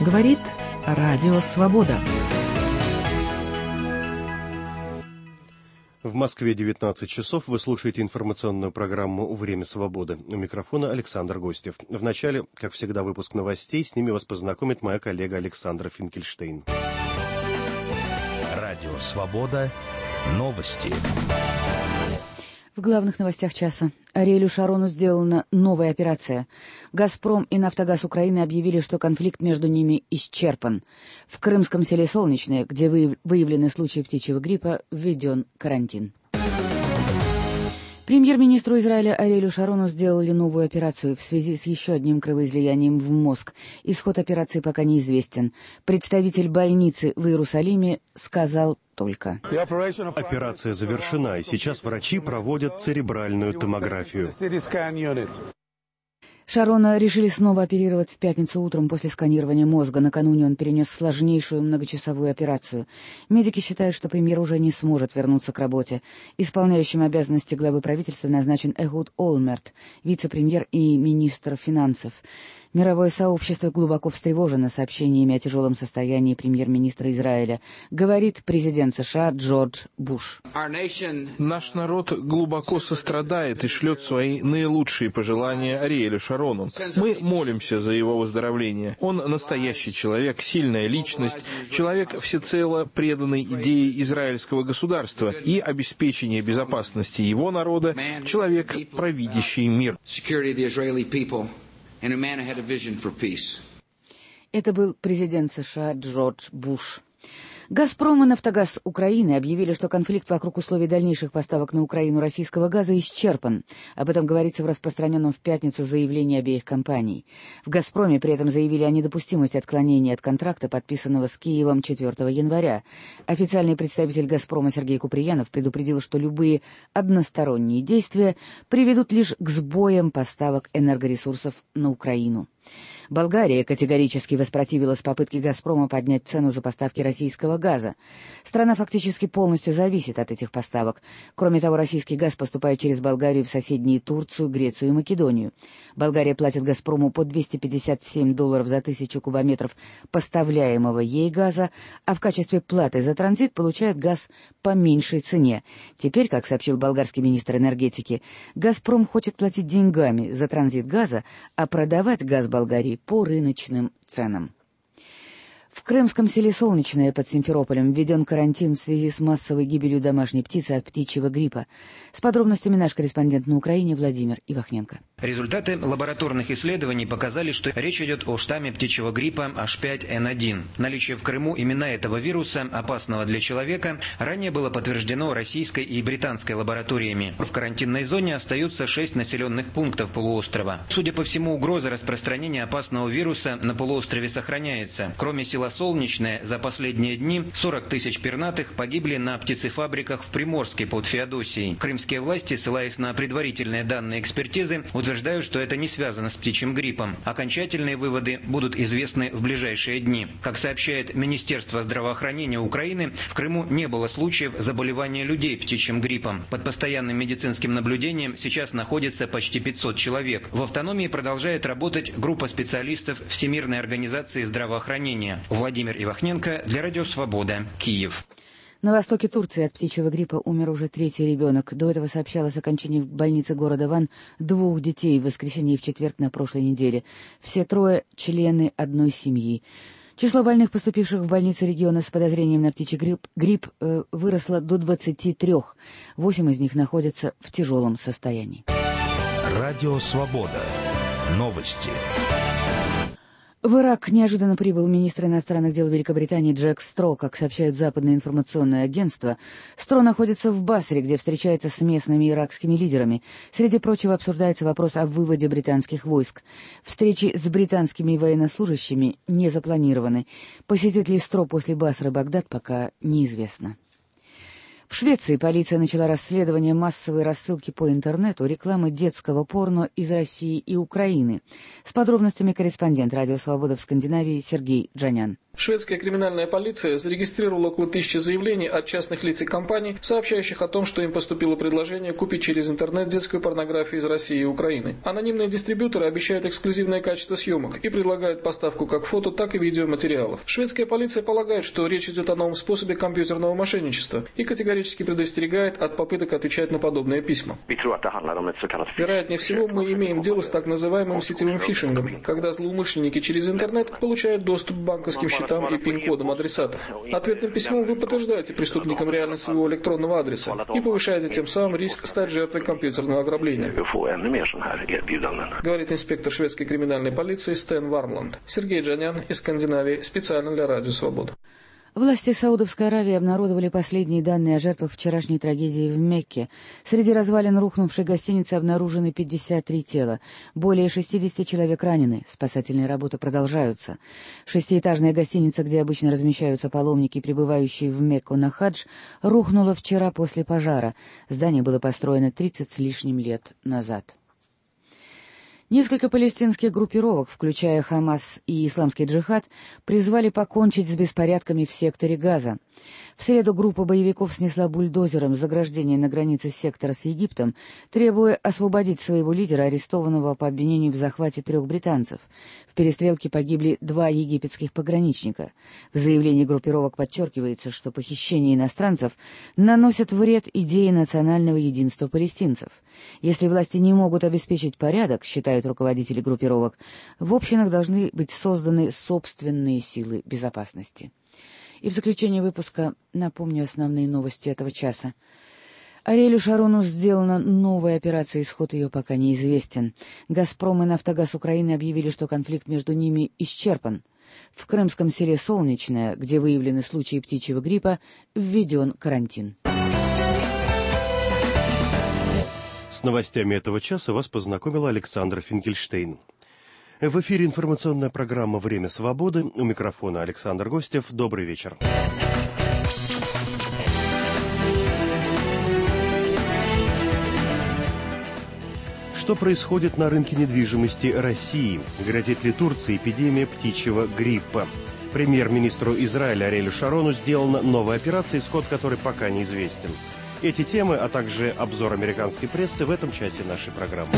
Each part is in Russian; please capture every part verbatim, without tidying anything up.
Говорит Радио Свобода. В Москве девятнадцать часов. Вы слушаете информационную программу «Время свободы». У микрофона Александр Гостев. В начале, как всегда, выпуск новостей. С ними вас познакомит моя коллега Александра Финкельштейн. Радио Свобода. Новости. В главных новостях часа. Ариэлю Шарону сделана новая операция. «Газпром» и «Нафтогаз Украины» объявили, что конфликт между ними исчерпан. В крымском селе Солнечное, где выявлены случаи птичьего гриппа, введен карантин. Премьер-министру Израиля Ариэлю Шарону сделали новую операцию в связи с еще одним кровоизлиянием в мозг. Исход операции пока неизвестен. Представитель больницы в Иерусалиме сказал только: Операция завершена, и сейчас врачи проводят церебральную томографию. Шарона решили снова оперировать в пятницу утром после сканирования мозга. Накануне он перенес сложнейшую многочасовую операцию. Медики считают, что премьер уже не сможет вернуться к работе. Исполняющим обязанности главы правительства назначен Эхуд Олмерт, вице-премьер и министр финансов. Мировое сообщество глубоко встревожено сообщениями о тяжелом состоянии премьер-министра Израиля, говорит президент США Джордж Буш. Наш народ глубоко сострадает и шлет свои наилучшие пожелания Ариэлю Шарону. Мы молимся за его выздоровление. Он настоящий человек, сильная личность, человек, всецело преданный идее израильского государства и обеспечения безопасности его народа, человек, провидящий мир. Это был президент США Джордж Буш. «Газпром» и «Нафтогаз Украины» объявили, что конфликт вокруг условий дальнейших поставок на Украину российского газа исчерпан. Об этом говорится в распространенном в пятницу заявлении обеих компаний. В «Газпроме» при этом заявили о недопустимости отклонения от контракта, подписанного с Киевом четвёртого января. Официальный представитель «Газпрома» Сергей Куприянов предупредил, что любые односторонние действия приведут лишь к сбоям поставок энергоресурсов на Украину. Болгария категорически воспротивилась попытке «Газпрома» поднять цену за поставки российского газа. Страна фактически полностью зависит от этих поставок. Кроме того, российский газ поступает через Болгарию в соседние Турцию, Грецию и Македонию. Болгария платит «Газпрому» по двести пятьдесят семь долларов за тысячу кубометров поставляемого ей газа, а в качестве платы за транзит получает газ по меньшей цене. Теперь, как сообщил болгарский министр энергетики, «Газпром» хочет платить деньгами за транзит газа, а продавать газ Болгарии по рыночным ценам. В крымском селе Солнечное под Симферополем введен карантин в связи с массовой гибелью домашней птицы от птичьего гриппа. С подробностями наш корреспондент на Украине Владимир Ивахненко. Результаты лабораторных исследований показали, что речь идет о штамме птичьего гриппа эйч пять эн один. Наличие в Крыму именно этого вируса, опасного для человека, ранее было подтверждено российской и британской лабораториями. В карантинной зоне остаются шесть населенных пунктов полуострова. Судя по всему, угроза распространения опасного вируса на полуострове сохраняется. Кроме села Солнечное, за последние дни сорок тысяч пернатых погибли на птицефабриках в Приморске под Феодосией. Крымские власти, ссылаясь на предварительные данные экспертизы, утверждают, что это не связано с птичьим гриппом. Окончательные выводы будут известны в ближайшие дни. Как сообщает Министерство здравоохранения Украины, в Крыму не было случаев заболевания людей птичьим гриппом. Под постоянным медицинским наблюдением сейчас находится почти пятьсот человек. В автономии продолжает работать группа специалистов Всемирной организации здравоохранения. Владимир Ивахненко для Радио Свобода, Киев. На востоке Турции от птичьего гриппа умер уже третий ребенок. До этого сообщалось о кончине в больнице города Ван двух детей в воскресенье и в четверг на прошлой неделе. Все трое – члены одной семьи. Число больных, поступивших в больницы региона с подозрением на птичий грипп, грипп э, выросло до двадцати трёх. Восемь из них находятся в тяжелом состоянии. Радио Свобода. Новости. В Ирак неожиданно прибыл министр иностранных дел Великобритании Джек Стро. Как сообщают западные информационные агентства, Стро находится в Басре, где встречается с местными иракскими лидерами. Среди прочего обсуждается вопрос о выводе британских войск. Встречи с британскими военнослужащими не запланированы. Посетит ли Стро после Басры Багдад, пока неизвестно. В Швеции полиция начала расследование массовой рассылки по интернету рекламы детского порно из России и Украины. С подробностями корреспондент Радио Свобода в Скандинавии Сергей Джанян. Шведская криминальная полиция зарегистрировала около тысячи заявлений от частных лиц и компаний, сообщающих о том, что им поступило предложение купить через интернет детскую порнографию из России и Украины. Анонимные дистрибьюторы обещают эксклюзивное качество съемок и предлагают поставку как фото, так и видеоматериалов. Шведская полиция полагает, что речь идет о новом способе компьютерного мошенничества и категорически предостерегает от попыток отвечать на подобные письма. Вероятнее всего, мы имеем дело с так называемым сетевым фишингом, когда злоумышленники через интернет получают доступ к банковским счетам и пин-кодом адресатов. Ответным письмом вы подтверждаете преступникам реальность своего электронного адреса и повышаете тем самым риск стать жертвой компьютерного ограбления. Говорит инспектор шведской криминальной полиции Стэн Вармланд. Сергей Джанян из Скандинавии, специально для Радио Свобода. Власти Саудовской Аравии обнародовали последние данные о жертвах вчерашней трагедии в Мекке. Среди развалин рухнувшей гостиницы обнаружены пятьдесят три тела. Более шестидесяти человек ранены. Спасательные работы продолжаются. Шестиэтажная гостиница, где обычно размещаются паломники, прибывающие в Мекку на хадж, рухнула вчера после пожара. Здание было построено тридцать с лишним лет назад. Несколько палестинских группировок, включая Хамас и Исламский джихад, призвали покончить с беспорядками в секторе Газа. В среду группа боевиков снесла бульдозером заграждение на границе сектора с Египтом, требуя освободить своего лидера, арестованного по обвинению в захвате трех британцев. В перестрелке погибли два египетских пограничника. В заявлении группировок подчеркивается, что похищение иностранцев наносит вред идее национального единства палестинцев. Если власти не могут обеспечить порядок, считают руководители группировок, в общинах должны быть созданы собственные силы безопасности. И в заключение выпуска напомню основные новости этого часа. Ариэлю Шарону сделана новая операция, исход ее пока неизвестен. «Газпром» и «Нафтогаз Украины» объявили, что конфликт между ними исчерпан. В крымском селе Солнечное, где выявлены случаи птичьего гриппа, введен карантин. С новостями этого часа вас познакомил Александр Финкельштейн. В эфире информационная программа «Время свободы». У микрофона Александр Гостев. Добрый вечер. Что происходит на рынке недвижимости России? Грозит ли Турции эпидемия птичьего гриппа? Премьер-министру Израиля Ариэлю Шарону сделана новая операция, исход которой пока неизвестен. Эти темы, а также обзор американской прессы в этом часе нашей программы.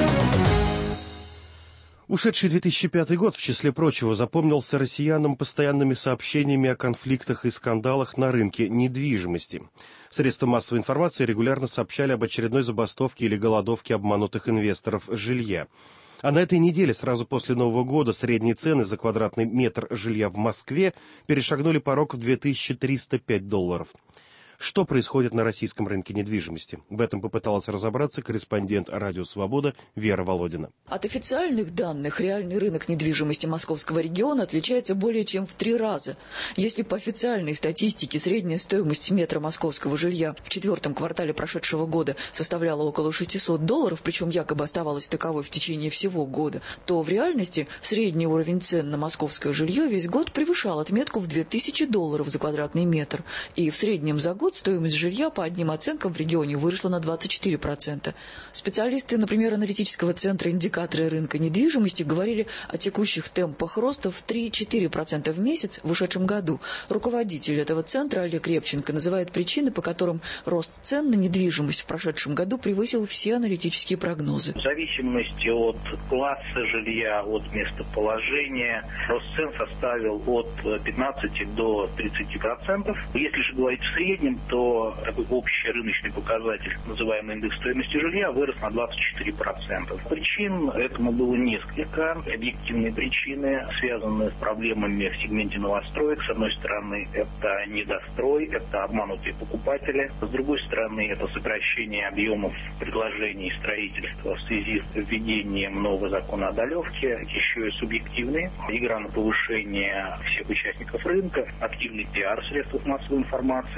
Ушедший две тысячи пятый год, в числе прочего, запомнился россиянам постоянными сообщениями о конфликтах и скандалах на рынке недвижимости. Средства массовой информации регулярно сообщали об очередной забастовке или голодовке обманутых инвесторов жилья. А на этой неделе, сразу после Нового года, средние цены за квадратный метр жилья в Москве перешагнули порог в две тысячи триста пять долларов. Что происходит на российском рынке недвижимости? В этом попыталась разобраться корреспондент «Радио Свобода» Вера Володина. От официальных данных реальный рынок недвижимости московского региона отличается более чем в три раза. Если по официальной статистике средняя стоимость метра московского жилья в четвертом квартале прошедшего года составляла около шестисот долларов, причем якобы оставалась таковой в течение всего года, то в реальности средний уровень цен на московское жилье весь год превышал отметку в две тысячи долларов за квадратный метр. И в среднем за год стоимость жилья по одним оценкам в регионе выросла на двадцать четыре процента. Специалисты, например, аналитического центра «Индикаторы рынка недвижимости» говорили о текущих темпах роста в три-четыре процента в месяц в ушедшем году. Руководитель этого центра Олег Репченко называет причины, по которым рост цен на недвижимость в прошедшем году превысил все аналитические прогнозы. В зависимости от класса жилья, от местоположения, рост цен составил от пятнадцати до тридцати процентов. Если же говорить в среднем, то такой общий рыночный показатель, называемый индекс стоимости жилья, вырос на двадцать четыре процента. Причин этому было несколько. Объективные причины, связанные с проблемами в сегменте новостроек. С одной стороны, это недострой, это обманутые покупатели. С другой стороны, это сокращение объемов предложений строительства в связи с введением нового закона о долевке. Еще и субъективные. Игра на повышение всех участников рынка, активный пиар в средствах массовой информации о том,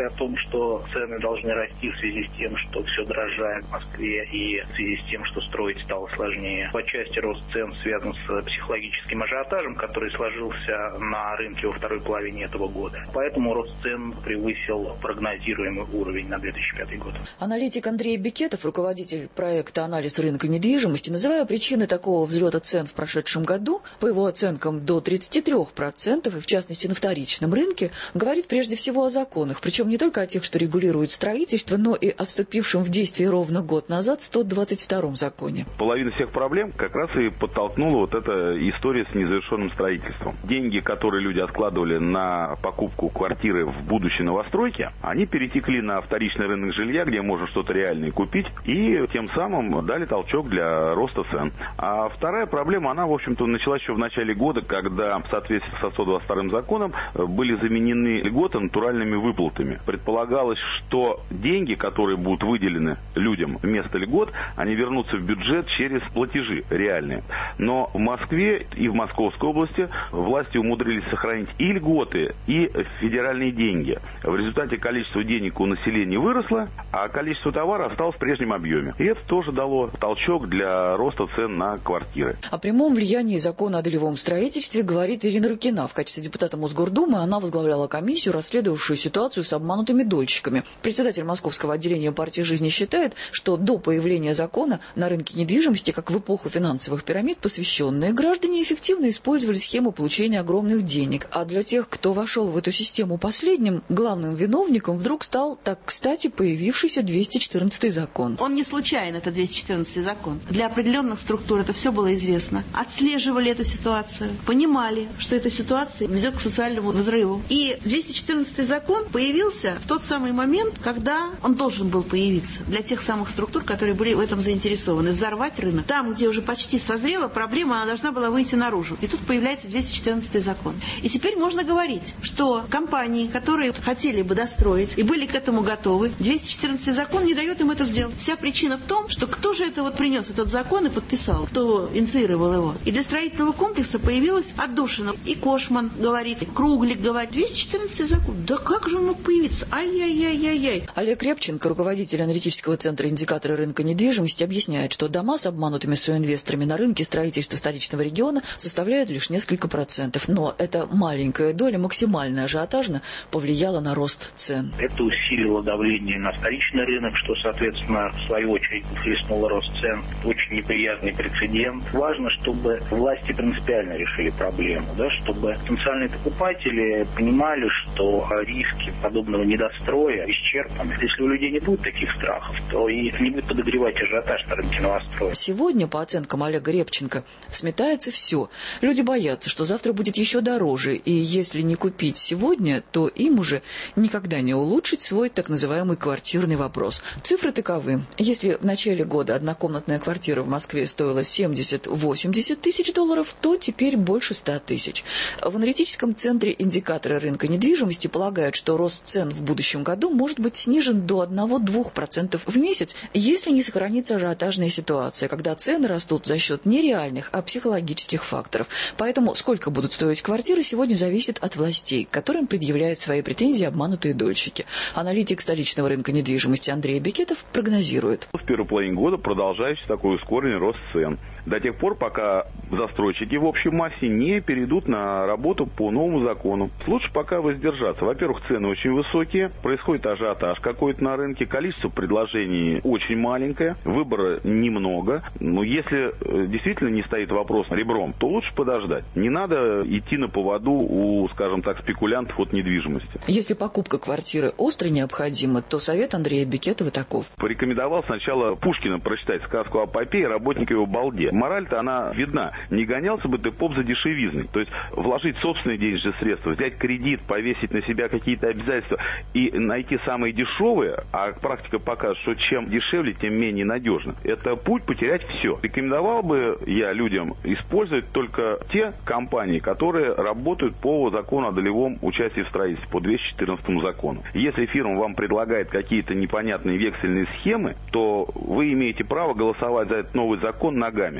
что цены должны расти в связи с тем, что все дорожает в Москве, и в связи с тем, что строить стало сложнее. По части рост цен связан с психологическим ажиотажем, который сложился на рынке во второй половине этого года. Поэтому рост цен превысил прогнозируемый уровень на две тысячи пятый год. Аналитик Андрей Бекетов, руководитель проекта «Анализ рынка недвижимости», называя причины такого взлета цен в прошедшем году, по его оценкам, до тридцати трёх процентов, и в частности на вторичном рынке, говорит прежде всего о законах, причем не только о тех, что регулируют строительство, но и о вступившем в действие ровно год назад сто двадцать втором законе. Половина всех проблем как раз и подтолкнула вот эта история с незавершенным строительством. Деньги, которые люди откладывали на покупку квартиры в будущей новостройке, они перетекли на вторичный рынок жилья, где можно что-то реальное купить, и тем самым дали толчок для роста цен. А вторая проблема, она, в общем-то, началась еще в начале года, когда в соответствии со сто двадцать вторым законом были заменены льготы натуральными выплатами. Предполагалось, что деньги, которые будут выделены людям вместо льгот, они вернутся в бюджет через платежи реальные. Но в Москве и в Московской области власти умудрились сохранить и льготы, и федеральные деньги. В результате количество денег у населения выросло, а количество товара осталось в прежнем объеме. И это тоже дало толчок для роста цен на квартиры. О прямом влиянии закона о долевом строительстве говорит Ирина Рукина. В качестве депутата Мосгордумы она возглавляла комиссию, расследовавшую ситуацию с обманутыми дольщиками. Председатель Московского отделения партии «Жизни» считает, что до появления закона на рынке недвижимости, как в эпоху финансовых пирамид, посвященные граждане эффективно использовали схему получения огромных денег. А для тех, кто вошел в эту систему последним, главным виновником вдруг стал, так кстати, появившийся двести четырнадцатый закон. Он не случайен, это двести четырнадцатый закон. Для определенных структур это все было известно. Отслеживали эту ситуацию, понимали, что эта ситуация ведет к социальному взрыву. И двести четырнадцатый закон появился в тот самый момент, когда он должен был появиться для тех самых структур, которые были в этом заинтересованы. Взорвать рынок. Там, где уже почти созрела проблема, она должна была выйти наружу. И тут появляется двести четырнадцатый закон. И теперь можно говорить, что компании, которые хотели бы достроить и были к этому готовы, двести четырнадцатый закон не дает им это сделать. Вся причина в том, что кто же это вот принес этот закон и подписал, кто инициировал его. И для строительного комплекса появилась отдушина. И Кошман говорит, и Круглик говорит, двести четырнадцатый закон. Да как же он мог появиться? Ай-яй-яй-яй-яй. Олег Рябченко, руководитель аналитического центра индикатора рынка недвижимости, объясняет, что дома с обманутыми соинвесторами на рынке строительства столичного региона составляют лишь несколько процентов. Но эта маленькая доля максимально ажиотажно повлияла на рост цен. Это усилило давление на вторичный рынок, что, соответственно, в свою очередь хлестнуло рост цен. Очень неприятный прецедент. Важно, чтобы власти принципиально решили проблему, да, чтобы потенциальные покупатели понимали, что риски подобного недостроя исчерпаны. Если у людей не будет таких страхов, то и не будет подогревать ажиотаж на рынке новостроек. Сегодня, по оценкам Олега Рябченко, сметается все. Люди боятся, что завтра будет еще дороже, и если не купить сегодня, то им уже никогда не улучшить свой так называемый квартирный вопрос. Цифры таковы. Если в начале года однокомнатная квартира в Москве стоила семьдесят-восемьдесят тысяч долларов, то теперь больше ста тысяч. В аналитическом центре индикатора рынка недвижимости полагают, что рост цен в будущем году может быть снижен до одного-двух процентов в месяц, если не сохранится ажиотажная ситуация, когда цены растут за счет не реальных, а психологических факторов. Поэтому сколько будут стоить квартиры, сегодня зависит от властей, которым предъявляют свои претензии обманутые дольщики. Аналитик столичного рынка недвижимости Андрей Бекетов прогнозирует. В первой половине года продолжается такой ускоренный рост цен. До тех пор, пока застройщики в общей массе не перейдут на работу по новому закону. Лучше пока воздержаться. Во-первых, цены очень высокие, происходит ажиотаж какой-то на рынке, количество предложений очень маленькое, выбора немного. Но если действительно не стоит вопрос ребром, то лучше подождать. Не надо идти на поводу у, скажем так, спекулянтов от недвижимости. Если покупка квартиры остро необходима, то совет Андрея Бекетова таков. Порекомендовал сначала Пушкина прочитать сказку о попе и работнике его балде. Мораль-то она видна. Не гонялся бы ты поп за дешевизной. То есть вложить собственные денежные средства, взять кредит, повесить на себя какие-то обязательства и найти самые дешевые, а практика показывает, что чем дешевле, тем менее надежно. Это путь потерять все. Рекомендовал бы я людям использовать только те компании, которые работают по закону о долевом участии в строительстве, по двести четырнадцатому закону. Если фирма вам предлагает какие-то непонятные вексельные схемы, то вы имеете право голосовать за этот новый закон ногами.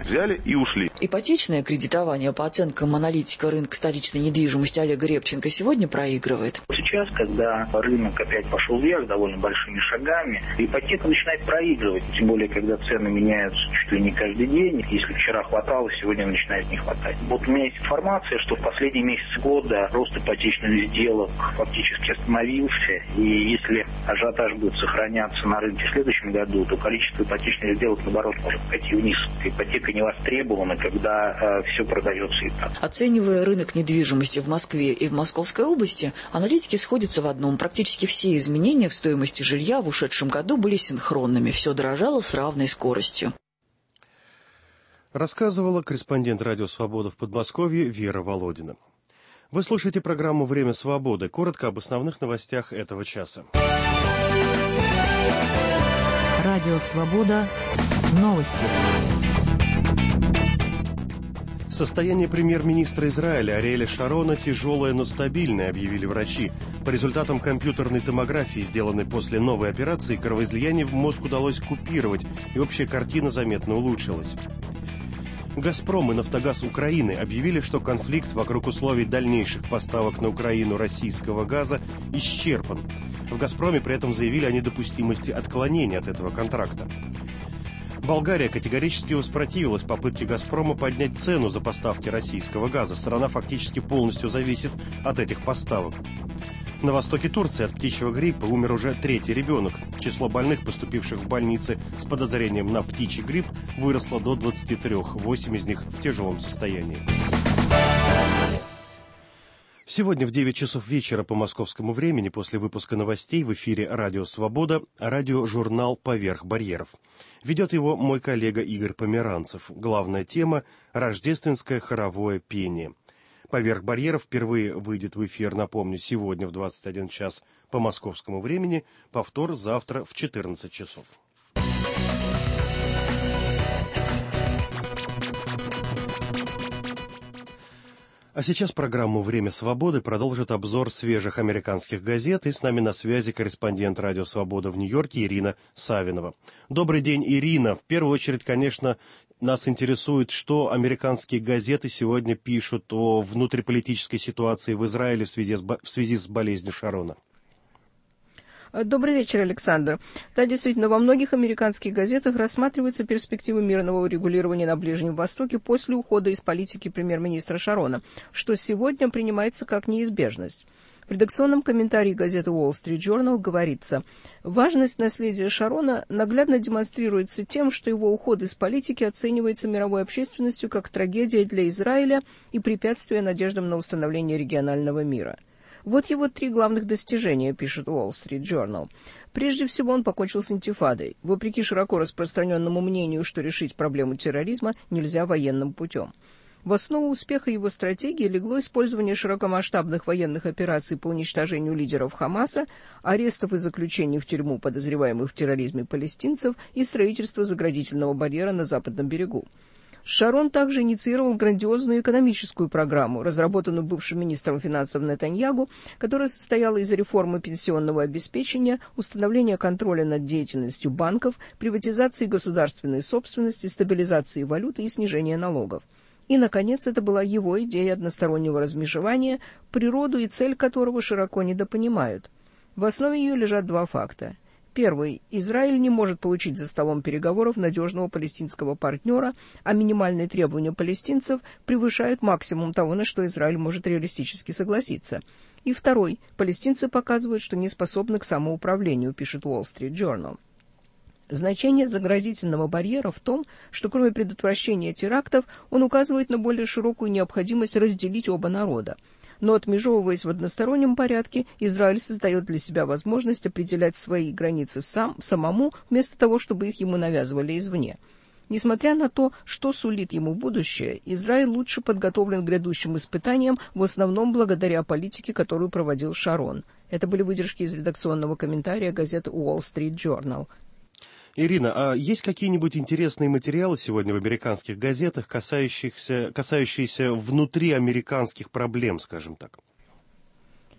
Взяли и ушли. Ипотечное кредитование, по оценкам аналитика рынка столичной недвижимости Олега Репченко, сегодня проигрывает. Сейчас, когда рынок опять пошел вверх довольно большими шагами, ипотека начинает проигрывать. Тем более, когда цены меняются чуть ли не каждый день. Если вчера хватало, сегодня начинает не хватать. Вот у меня есть информация, что в последние месяцы года рост ипотечных сделок фактически остановился. И если ажиотаж будет сохраняться на рынке в следующем году, то количество ипотечных сделок, наоборот, может пойти вниз. Ипотека не востребована, когда э, все продается и так. Оценивая рынок недвижимости в Москве и в Московской области, аналитики сходятся в одном. Практически все изменения в стоимости жилья в ушедшем году были синхронными. Все дорожало с равной скоростью. Рассказывала корреспондент «Радио Свобода» в Подмосковье Вера Володина. Вы слушаете программу «Время свободы». Коротко об основных новостях этого часа. Радио Свобода. Новости. Состояние премьер-министра Израиля Ариэля Шарона тяжелое, но стабильное, объявили врачи. По результатам компьютерной томографии, сделанной после новой операции, кровоизлияние в мозг удалось купировать, и общая картина заметно улучшилась. «Газпром» и «Нафтогаз» Украины объявили, что конфликт вокруг условий дальнейших поставок на Украину российского газа исчерпан. В «Газпроме» при этом заявили о недопустимости отклонения от этого контракта. Болгария категорически воспротивилась попытке «Газпрома» поднять цену за поставки российского газа. Страна фактически полностью зависит от этих поставок. На востоке Турции от птичьего гриппа умер уже третий ребенок. Число больных, поступивших в больницы с подозрением на птичий грипп, выросло до двадцати трёх, восемь из них в тяжелом состоянии. Сегодня в девять часов вечера по московскому времени после выпуска новостей в эфире «Радио Свобода» радиожурнал «Поверх барьеров». Ведет его мой коллега Игорь Померанцев. Главная тема – рождественское хоровое пение. «Поверх барьеров» впервые выйдет в эфир, напомню, сегодня в двадцать один час по московскому времени, повтор завтра в четырнадцать часов. А сейчас программу «Время свободы» продолжит обзор свежих американских газет, и с нами на связи корреспондент «Радио Свобода» в Нью-Йорке Ирина Савинова. Добрый день, Ирина. В первую очередь, конечно, нас интересует, что американские газеты сегодня пишут о внутриполитической ситуации в Израиле в связи с, в связи с болезнью Шарона. Добрый вечер, Александр. Да, действительно, во многих американских газетах рассматриваются перспективы мирного урегулирования на Ближнем Востоке после ухода из политики премьер-министра Шарона, что сегодня принимается как неизбежность. В редакционном комментарии газеты Wall Street Journal говорится: важность наследия Шарона наглядно демонстрируется тем, что его уход из политики оценивается мировой общественностью как трагедия для Израиля и препятствие надеждам на установление регионального мира. Вот его три главных достижения, пишет Wall Street Journal. Прежде всего, он покончил с интифадой, вопреки широко распространенному мнению, что решить проблему терроризма нельзя военным путем. В основу успеха его стратегии легло использование широкомасштабных военных операций по уничтожению лидеров Хамаса, арестов и заключений в тюрьму подозреваемых в терроризме палестинцев и строительство заградительного барьера на западном берегу. Шарон также инициировал грандиозную экономическую программу, разработанную бывшим министром финансов Нетаньягу, которая состояла из реформы пенсионного обеспечения, установления контроля над деятельностью банков, приватизации государственной собственности, стабилизации валюты и снижения налогов. И, наконец, это была его идея одностороннего размежевания, природу и цель которого широко недопонимают. В основе ее лежат два факта. Первый. Израиль не может получить за столом переговоров надежного палестинского партнера, а минимальные требования палестинцев превышают максимум того, на что Израиль может реалистически согласиться. И второй. Палестинцы показывают, что не способны к самоуправлению, пишет Wall Street Journal. Значение заградительного барьера в том, что кроме предотвращения терактов, он указывает на более широкую необходимость разделить оба народа. Но, отмежевываясь в одностороннем порядке, Израиль создает для себя возможность определять свои границы сам, самому, вместо того, чтобы их ему навязывали извне. Несмотря на то, что сулит ему будущее, Израиль лучше подготовлен к грядущим испытаниям, в основном благодаря политике, которую проводил Шарон. Это были выдержки из редакционного комментария газеты Wall Street Journal. Ирина, а есть какие-нибудь интересные материалы сегодня в американских газетах, касающихся, касающиеся внутриамериканских проблем, скажем так?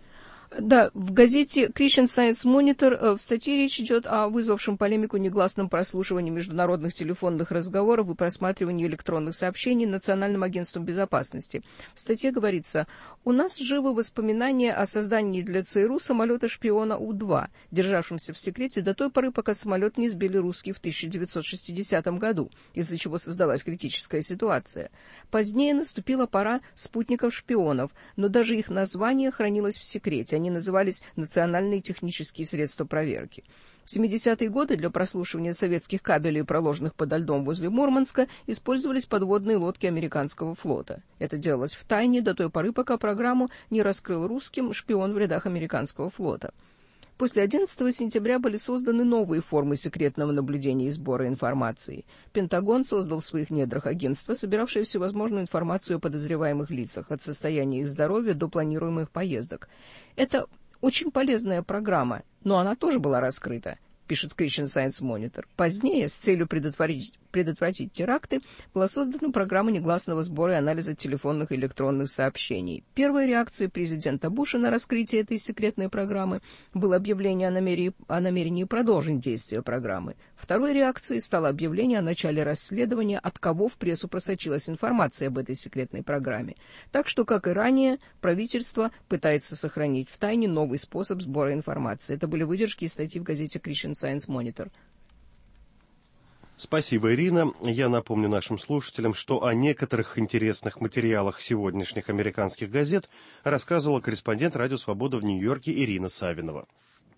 Да, в газете Christian Science Monitor в статье речь идет о вызвавшем полемику негласном прослушивании международных телефонных разговоров и просматривании электронных сообщений Национальным агентством безопасности. В статье говорится: «У нас живы воспоминания о создании для ЦРУ самолета-шпиона У два, державшемся в секрете до той поры, пока самолет не сбили русские в тысяча девятьсот шестидесятом году, из-за чего создалась критическая ситуация. Позднее наступила пора спутников-шпионов, но даже их название хранилось в секрете. Они назывались «Национальные технические средства проверки». В семидесятые годы для прослушивания советских кабелей, проложенных подо льдом возле Мурманска, использовались подводные лодки американского флота. Это делалось в тайне до той поры, пока программу не раскрыл русским шпион в рядах американского флота. После одиннадцатого сентября были созданы новые формы секретного наблюдения и сбора информации. Пентагон создал в своих недрах агентство, собиравшее всевозможную информацию о подозреваемых лицах, от состояния их здоровья до планируемых поездок. Это очень полезная программа, но она тоже была раскрыта, пишет Christian Science Monitor. Позднее, с целью предотвратить, предотвратить теракты, была создана программа негласного сбора и анализа телефонных и электронных сообщений. Первой реакцией президента Буша на раскрытие этой секретной программы было объявление о намерении, о намерении продолжить действие программы. Второй реакцией стало объявление о начале расследования, от кого в прессу просочилась информация об этой секретной программе. Так что, как и ранее, правительство пытается сохранить в тайне новый способ сбора информации. Это были выдержки из статьи в газете Christian Science Monitor. Спасибо, Ирина. Я напомню нашим слушателям, что о некоторых интересных материалах сегодняшних американских газет рассказывала корреспондент «Радио Свобода» в Нью-Йорке Ирина Савинова.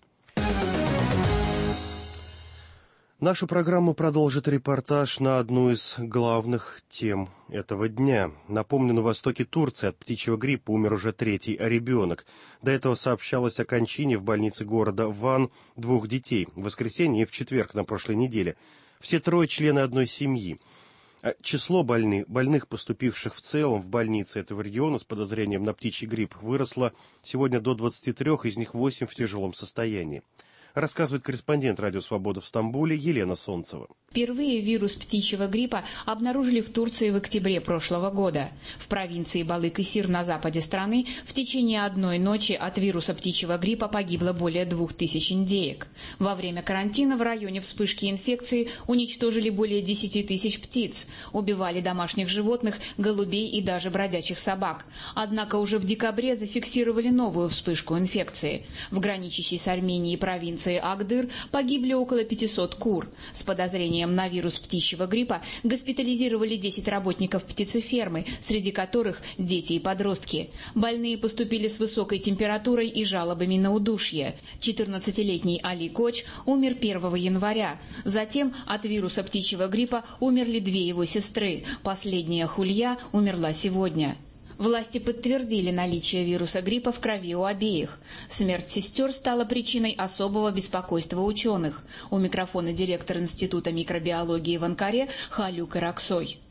Нашу программу продолжит репортаж на одну из главных тем этого дня. Напомню, на востоке Турции от птичьего гриппа умер уже третий ребенок. До этого сообщалось о кончине в больнице города Ван двух детей в воскресенье и в четверг на прошлой неделе. Все трое члены одной семьи. Число больных, больных, поступивших в целом в больницы этого региона с подозрением на птичий грипп, выросло сегодня до двадцати трёх, из них восемь в тяжелом состоянии. Рассказывает корреспондент «Радио Свобода» в Стамбуле Елена Солнцева. Впервые вирус птичьего гриппа обнаружили в Турции в октябре прошлого года. В провинции Балык-Исир на западе страны в течение одной ночи от вируса птичьего гриппа погибло более двух тысяч индеек. Во время карантина в районе вспышки инфекции уничтожили более десяти тысяч птиц, убивали домашних животных, голубей и даже бродячих собак. Однако уже в декабре зафиксировали новую вспышку инфекции. В граничащей с Арменией провинции Агдыр погибли около пятисот кур. С подозрением на вирус птичьего гриппа госпитализировали десять работников птицефермы, среди которых дети и подростки. Больные поступили с высокой температурой и жалобами на удушье. четырнадцатилетний Али Коч умер первого января. Затем от вируса птичьего гриппа умерли две его сестры. Последняя, Хулья, умерла сегодня. Власти подтвердили наличие вируса гриппа в крови у обеих. Смерть сестер стала причиной особого беспокойства ученых. У микрофона директор Института микробиологии в Анкаре Халюк Ираксой.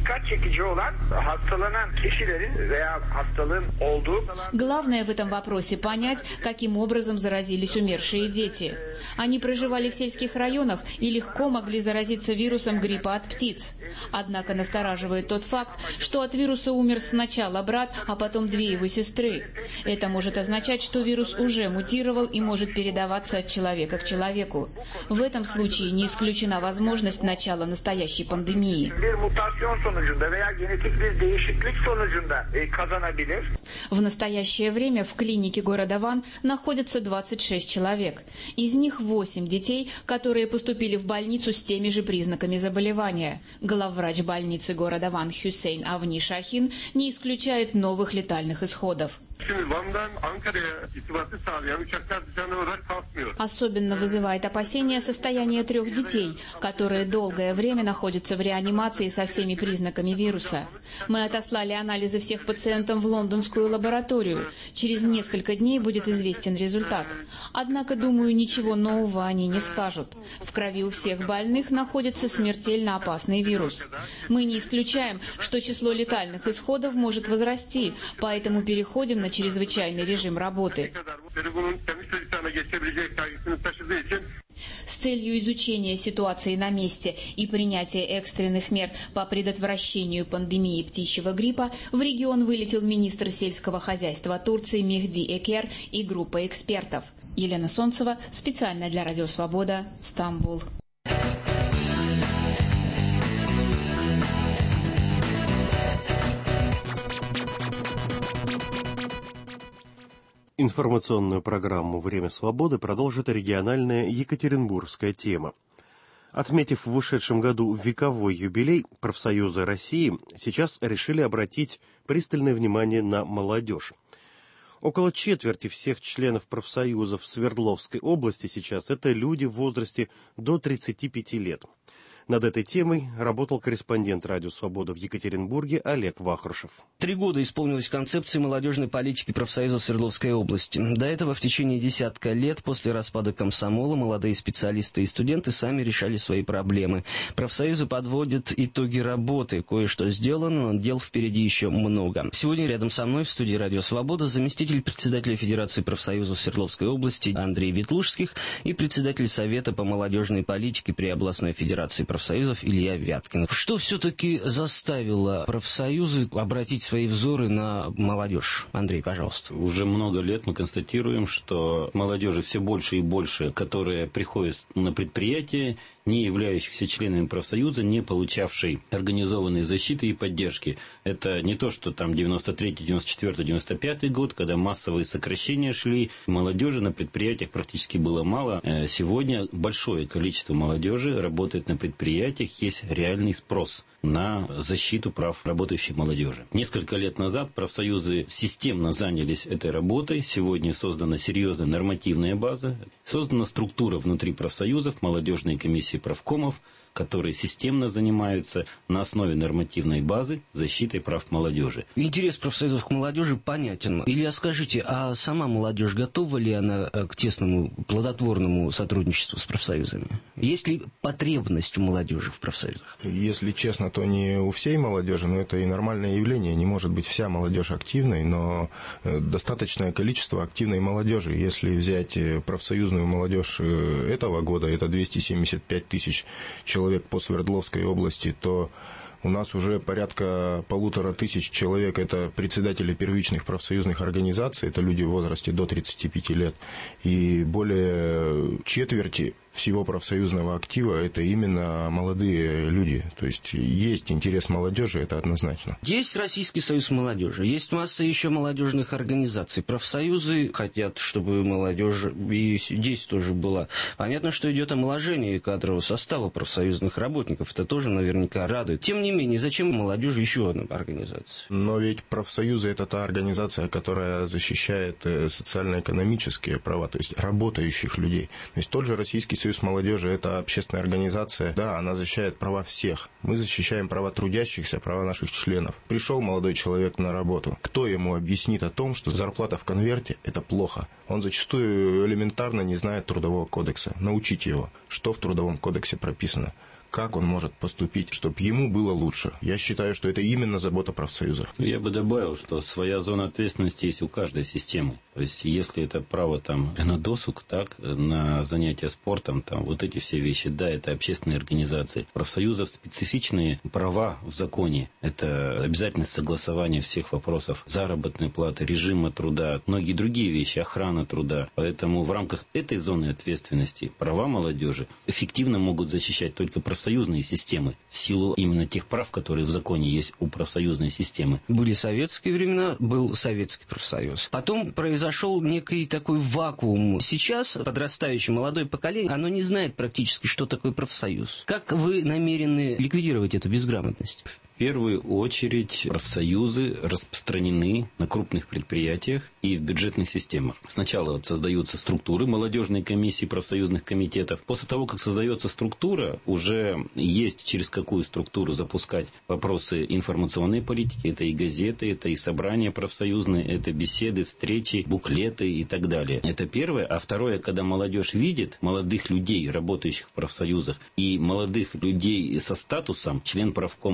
Главное в этом вопросе понять, каким образом заразились умершие дети. Они проживали в сельских районах и легко могли заразиться вирусом гриппа от птиц. Однако настораживает тот факт, что от вируса умер сначала брат, а потом две его сестры. Это может означать, что вирус уже мутировал и может передаваться от человека к человеку. В этом случае не исключена возможность начала настоящей пандемии. В настоящее время в клинике города Ван находятся двадцать шесть человек. Из них восемь детей, которые поступили в больницу с теми же признаками заболевания. Главврач больницы города Ван Хюсейн Авни Шахин не исключает новых летальных исходов. Особенно вызывает опасения состояние трех детей, которые долгое время находятся в реанимации со всеми признаками вируса. Мы отослали анализы всех пациентов в лондонскую лабораторию. Через несколько дней будет известен результат. Однако, думаю, ничего нового они не скажут. В крови у всех больных находится смертельно опасный вирус. Мы не исключаем, что число летальных исходов может возрасти, поэтому переходим на чрезвычайный режим работы. С целью изучения ситуации на месте и принятия экстренных мер по предотвращению пандемии птичьего гриппа в регион вылетел министр сельского хозяйства Турции Мехди Экер и группа экспертов. Елена Солнцева, специально для Радио Свобода, Стамбул. Информационную программу «Время свободы» продолжит региональная екатеринбургская тема. Отметив в вышедшем году вековой юбилей, профсоюзы России сейчас решили обратить пристальное внимание на молодежь. Около четверти всех членов профсоюзов в Свердловской области сейчас это люди в возрасте до тридцати пяти лет. Над этой темой работал корреспондент «Радио Свобода» в Екатеринбурге Олег Вахрушев. Три года исполнилась концепции молодежной политики профсоюза Свердловской области. До этого в течение десятка лет после распада комсомола молодые специалисты и студенты сами решали свои проблемы. Профсоюзы подводят итоги работы. Кое-что сделано, но дел впереди еще много. Сегодня рядом со мной в студии «Радио Свобода» заместитель председателя Федерации профсоюзов Свердловской области Андрей Ветлужских и председатель Совета по молодежной политике при областной федерации профсоюзов Илья Вяткин. Что все-таки заставило профсоюзы обратить свои взоры на молодежь? Андрей, пожалуйста. Уже много лет мы констатируем, что молодежи все больше и больше, которые приходят на предприятия, не являющихся членами профсоюза, не получавшей организованной защиты и поддержки. Это не то, что там девяносто третий, девяносто четвёртый, девяносто пятый год, когда массовые сокращения шли, молодежи на предприятиях практически было мало. Сегодня большое количество молодежи работает на предприятиях, есть реальный спрос на защиту прав работающей молодежи. Несколько лет назад профсоюзы системно занялись этой работой. Сегодня создана серьезная нормативная база, создана структура внутри профсоюзов, молодежные комиссии правкомов, которые системно занимаются на основе нормативной базы защитой прав молодежи. Интерес профсоюзов к молодежи понятен. Илья, скажите, а сама молодежь готова ли она к тесному, плодотворному сотрудничеству с профсоюзами? Есть ли потребность у молодежи в профсоюзах? Если честно, то не у всей молодежи, но это и нормальное явление. Не может быть вся молодежь активной, но достаточное количество активной молодежи. Если взять профсоюзную молодежь этого года, это двести семьдесят пять тысяч человек, человек по Свердловской области, то у нас уже порядка полутора тысяч человек, это председатели первичных профсоюзных организаций, это люди в возрасте до тридцати пяти лет, и более четверти всего профсоюзного актива это именно молодые люди. То есть есть интерес молодежи, это однозначно. Есть Российский союз молодежи, есть масса еще молодежных организаций. Профсоюзы хотят, чтобы молодежь и здесь тоже была. Понятно, что идет омоложение кадрового состава профсоюзных работников. Это тоже наверняка радует. Тем не менее, зачем молодежи еще одна организация? Но ведь профсоюзы это та организация, которая защищает социально-экономические права, то есть работающих людей. То есть тот же Российский союз молодежи – это общественная организация. Да, она защищает права всех. Мы защищаем права трудящихся, права наших членов. Пришел молодой человек на работу. Кто ему объяснит о том, что зарплата в конверте – это плохо? Он зачастую элементарно не знает Трудового кодекса. Научите его, что в Трудовом кодексе прописано. Как он может поступить, чтобы ему было лучше. Я считаю, что это именно забота профсоюзов. Я бы добавил, что своя зона ответственности есть у каждой системы. То есть, если это право там на досуг, так, на занятия спортом, там, вот эти все вещи, да, это общественные организации. Профсоюзов специфичные права в законе. Это обязательность согласования всех вопросов заработной платы, режима труда, многие другие вещи, охрана труда. Поэтому в рамках этой зоны ответственности права молодежи эффективно могут защищать только профсоюзы. Профсоюзные системы, в силу именно тех прав, которые в законе есть у профсоюзной системы. Были советские времена, был Советский профсоюз. Потом произошел некий такой вакуум. Сейчас подрастающее молодое поколение, оно не знает практически, что такое профсоюз. Как вы намерены ликвидировать эту безграмотность? В первую очередь профсоюзы распространены на крупных предприятиях и в бюджетных системах. Сначала вот создаются структуры, молодежные комиссии профсоюзных комитетов. После того, как создается структура, уже есть через какую структуру запускать вопросы информационной политики. Это и газеты, это и собрания профсоюзные, это беседы, встречи, буклеты и так далее. Это первое. А второе, когда молодежь видит молодых людей, работающих в профсоюзах, и молодых людей со статусом, член правкома, заместитель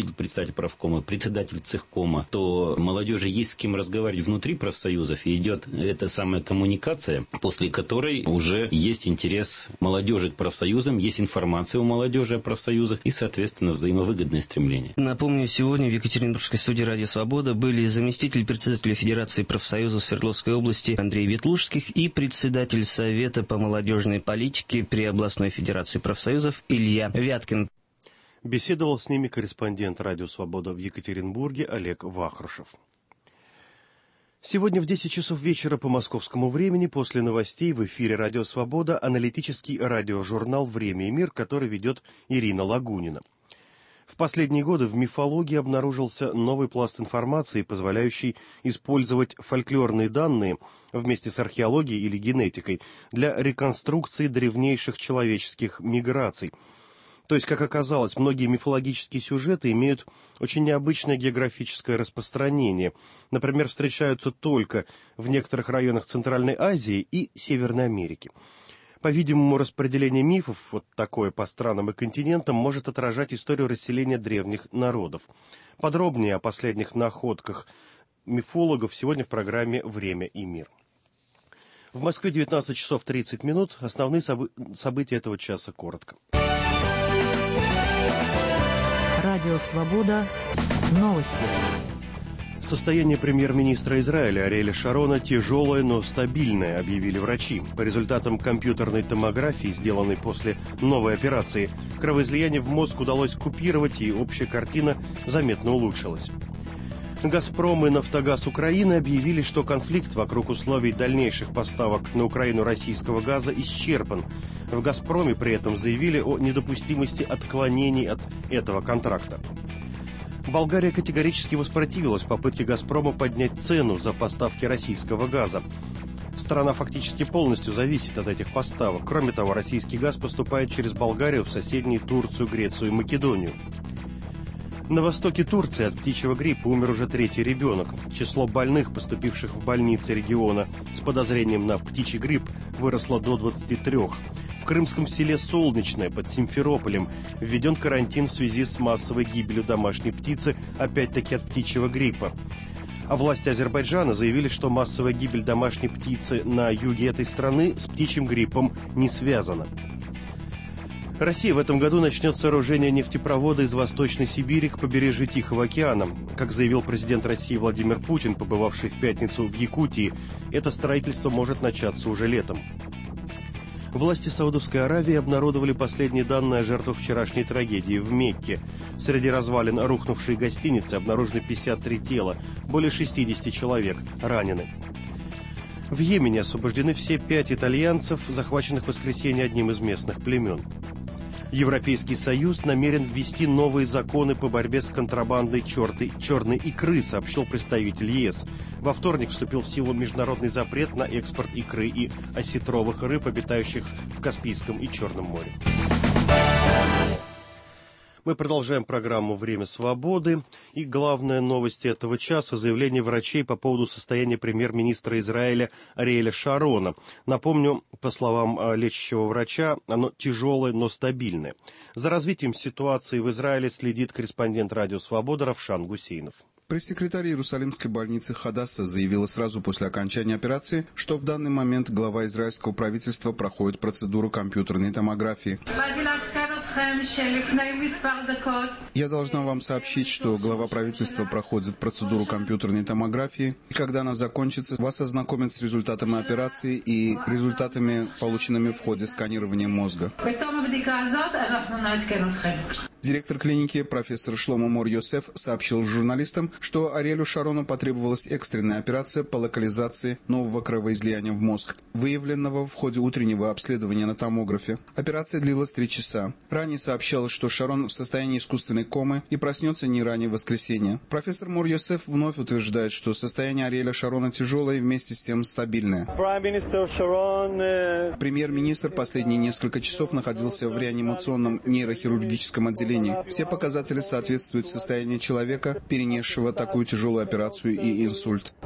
заместитель председателя правкома, председатель цехкома, то молодежи есть с кем разговаривать внутри профсоюзов, и идет эта самая коммуникация, после которой уже есть интерес молодежи к профсоюзам, есть информация у молодежи о профсоюзах и, соответственно, взаимовыгодное стремление. Напомню, сегодня в Екатеринбургской студии «Радио Свобода» были заместитель председателя Федерации профсоюзов Свердловской области Андрей Ветлужских и председатель Совета по молодежной политике при областной федерации профсоюзов Илья Вяткин. Беседовал с ними корреспондент «Радио Свобода» в Екатеринбурге Олег Вахрушев. Сегодня в десять часов вечера по московскому времени после новостей в эфире «Радио Свобода» аналитический радиожурнал «Время и мир», который ведет Ирина Лагунина. В последние годы в мифологии обнаружился новый пласт информации, позволяющий использовать фольклорные данные вместе с археологией или генетикой для реконструкции древнейших человеческих миграций. То есть, как оказалось, многие мифологические сюжеты имеют очень необычное географическое распространение. Например, встречаются только в некоторых районах Центральной Азии и Северной Америки. По-видимому, распределение мифов, вот такое по странам и континентам, может отражать историю расселения древних народов. Подробнее о последних находках мифологов сегодня в программе «Время и мир». В Москве девятнадцать часов тридцать минут. Основные собы- события этого часа коротко. Радио «Свобода». Новости. Состояние премьер-министра Израиля Ариэля Шарона тяжелое, но стабильное, объявили врачи. По результатам компьютерной томографии, сделанной после новой операции, кровоизлияние в мозг удалось купировать, и общая картина заметно улучшилась. «Газпром» и «Нафтогаз Украины» объявили, что конфликт вокруг условий дальнейших поставок на Украину российского газа исчерпан. В «Газпроме» при этом заявили о недопустимости отклонений от этого контракта. Болгария категорически воспротивилась попытке «Газпрома» поднять цену за поставки российского газа. Страна фактически полностью зависит от этих поставок. Кроме того, российский газ поступает через Болгарию в соседние Турцию, Грецию и Македонию. На востоке Турции от птичьего гриппа умер уже третий ребенок. Число больных, поступивших в больницы региона с подозрением на птичий грипп, выросло до двадцати трёх. В крымском селе Солнечное под Симферополем введен карантин в связи с массовой гибелью домашней птицы, опять-таки от птичьего гриппа. А власти Азербайджана заявили, что массовая гибель домашней птицы на юге этой страны с птичьим гриппом не связана. Россия в этом году начнет сооружение нефтепровода из Восточной Сибири к побережью Тихого океана. Как заявил президент России Владимир Путин, побывавший в пятницу в Якутии, это строительство может начаться уже летом. Власти Саудовской Аравии обнародовали последние данные о жертвах вчерашней трагедии в Мекке. Среди развалин рухнувшей гостиницы обнаружены пятьдесят три тела, более шестьдесят человек ранены. В Йемене освобождены все пять итальянцев, захваченных в воскресенье одним из местных племен. Европейский Союз намерен ввести новые законы по борьбе с контрабандой чертой, черной икры, сообщил представитель ЕС. Во вторник вступил в силу международный запрет на экспорт икры и осетровых рыб, обитающих в Каспийском и Черном море. Мы продолжаем программу «Время свободы». И главная новость этого часа – заявление врачей по поводу состояния премьер-министра Израиля Ариэля Шарона. Напомню, по словам лечащего врача, оно тяжелое, но стабильное. За развитием ситуации в Израиле следит корреспондент «Радио Свобода» Равшан Гусейнов. Пресс-секретарь Иерусалимской больницы Хадасса заявила сразу после окончания операции, что в данный момент глава израильского правительства проходит процедуру компьютерной томографии. Я должна вам сообщить, что глава правительства проходит процедуру компьютерной томографии, и когда она закончится, вас ознакомят с результатами операции и результатами, полученными в ходе сканирования мозга. Директор клиники профессор Шломо Мор-Йосеф сообщил журналистам, что Ариэлю Шарону потребовалась экстренная операция по локализации нового кровоизлияния в мозг, выявленного в ходе утреннего обследования на томографе. Операция длилась три часа. Ранее сообщалось, что Шарон в состоянии искусственной комы и проснется не ранее воскресенья. Профессор Мор-Йосеф вновь утверждает, что состояние Ариэля Шарона тяжелое и вместе с тем стабильное. Премьер-министр последние несколько часов находился в реанимационном нейрохирургическом отделении давлений. Все показатели соответствуют состоянию человека, перенесшего такую тяжелую операцию и инсульт.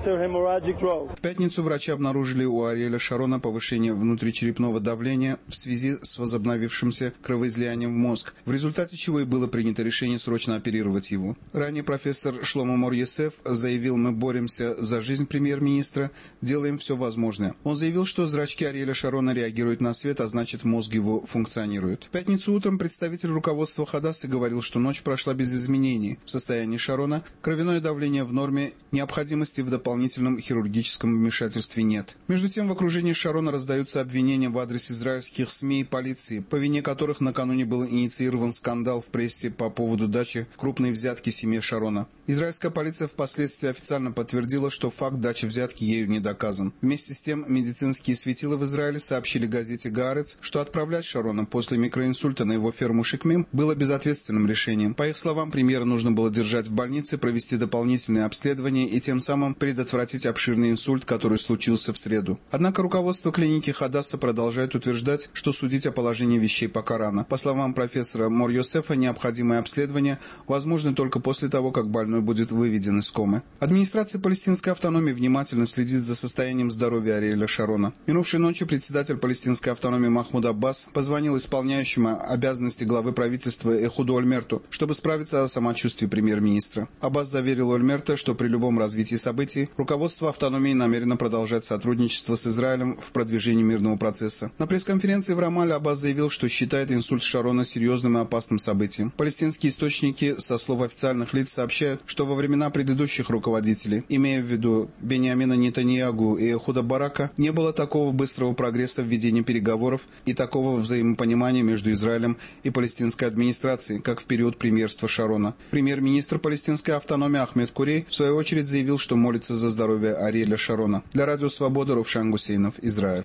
В пятницу врачи обнаружили у Ариэля Шарона повышение внутричерепного давления в связи с возобновившимся кровоизлиянием в мозг, в результате чего и было принято решение срочно оперировать его. Ранее профессор Шломо Мор-Йосеф заявил: «Мы боремся за жизнь премьер-министра, делаем все возможное». Он заявил, что зрачки Ариэля Шарона реагируют на свет, а значит, мозг его функционирует. В пятницу утром представитель руководства Хадассы говорил, что ночь прошла без изменений. В состоянии Шарона кровяное давление в норме, необходимости в дополнительном хирургическом вмешательстве нет. Между тем, в окружении Шарона раздаются обвинения в адрес израильских СМИ и полиции, по вине которых накануне был инициирован скандал в прессе по поводу дачи крупной взятки семье Шарона. Израильская полиция впоследствии официально подтвердила, что факт дачи взятки ею не доказан. Вместе с тем, медицинские светила в Израиле сообщили газете «Гаарец», что отправлять Шарона после микроинсульта на его ферму Шикмим было безответственным решением. По их словам, премьера нужно было держать в больнице, провести дополнительные обследования и тем самым предотвратить обширный инсульт, который случился в среду. Однако руководство клиники Хадасса продолжает утверждать, что судить о положении вещей пока рано. По словам профессора Мор-Йосефа, необходимое обследование возможно только после того, как больной будет выведен из комы. Администрация палестинской автономии внимательно следит за состоянием здоровья Ариэля Шарона. Минувшей ночью председатель палестинской автономии Махмуд Аббас позвонил исполняющему обязанности главы правительства Эхуду Ольмерту, чтобы справиться о самочувствии премьер-министра. Аббас заверил Ольмерта, что при любом развитии событий руководство автономии намерено продолжать сотрудничество с Израилем в продвижении мирного процесса. На пресс-конференции в Рамалле Аббас заявил, что считает инсульт Шарона серьезным и опасным событием. Палестинские источники, со слов официальных лиц, сообщают, что во времена предыдущих руководителей, имея в виду Беньямина Нетаньягу и Эхуда Барака, не было такого быстрого прогресса в ведении переговоров и такого взаимопонимания между Израилем и палестинской администрацией, как в период премьерства Шарона. Премьер-министр палестинской автономии Ахмед Курей в свою очередь заявил, что молится за здоровье Ариэля Шарона. Для Радио Свобода, Ровшан Гусейнов, Израиль.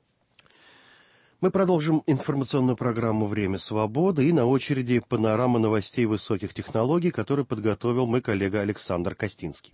Мы продолжим информационную программу «Время свободы», и на очереди панорама новостей высоких технологий, которую подготовил мой коллега Александр Костинский.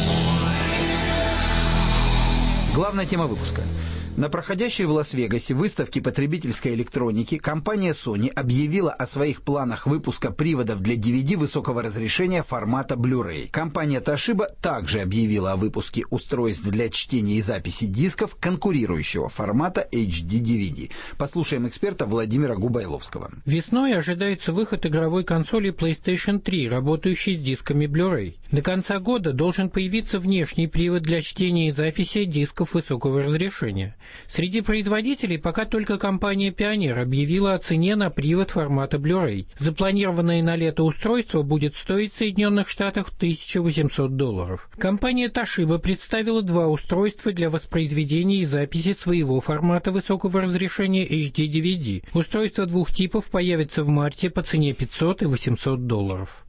Главная тема выпуска. На проходящей в Лас-Вегасе выставке потребительской электроники компания Sony объявила о своих планах выпуска приводов для ди ви ди высокого разрешения формата Blu-ray. Компания Toshiba также объявила о выпуске устройств для чтения и записи дисков конкурирующего формата эйч ди ди ви ди. Послушаем эксперта Владимира Губайловского. Весной ожидается выход игровой консоли PlayStation три, работающей с дисками Blu-ray. До конца года должен появиться внешний привод для чтения и записи дисков высокого разрешения. Среди производителей пока только компания Pioneer объявила о цене на привод формата Blu-ray. Запланированное на лето устройство будет стоить в Соединенных Штатах тысяча восемьсот долларов. Компания Toshiba представила два устройства для воспроизведения и записи своего формата высокого разрешения эйч ди ди ви ди. Устройства двух типов появятся в марте по цене пятьсот и восемьсот долларов.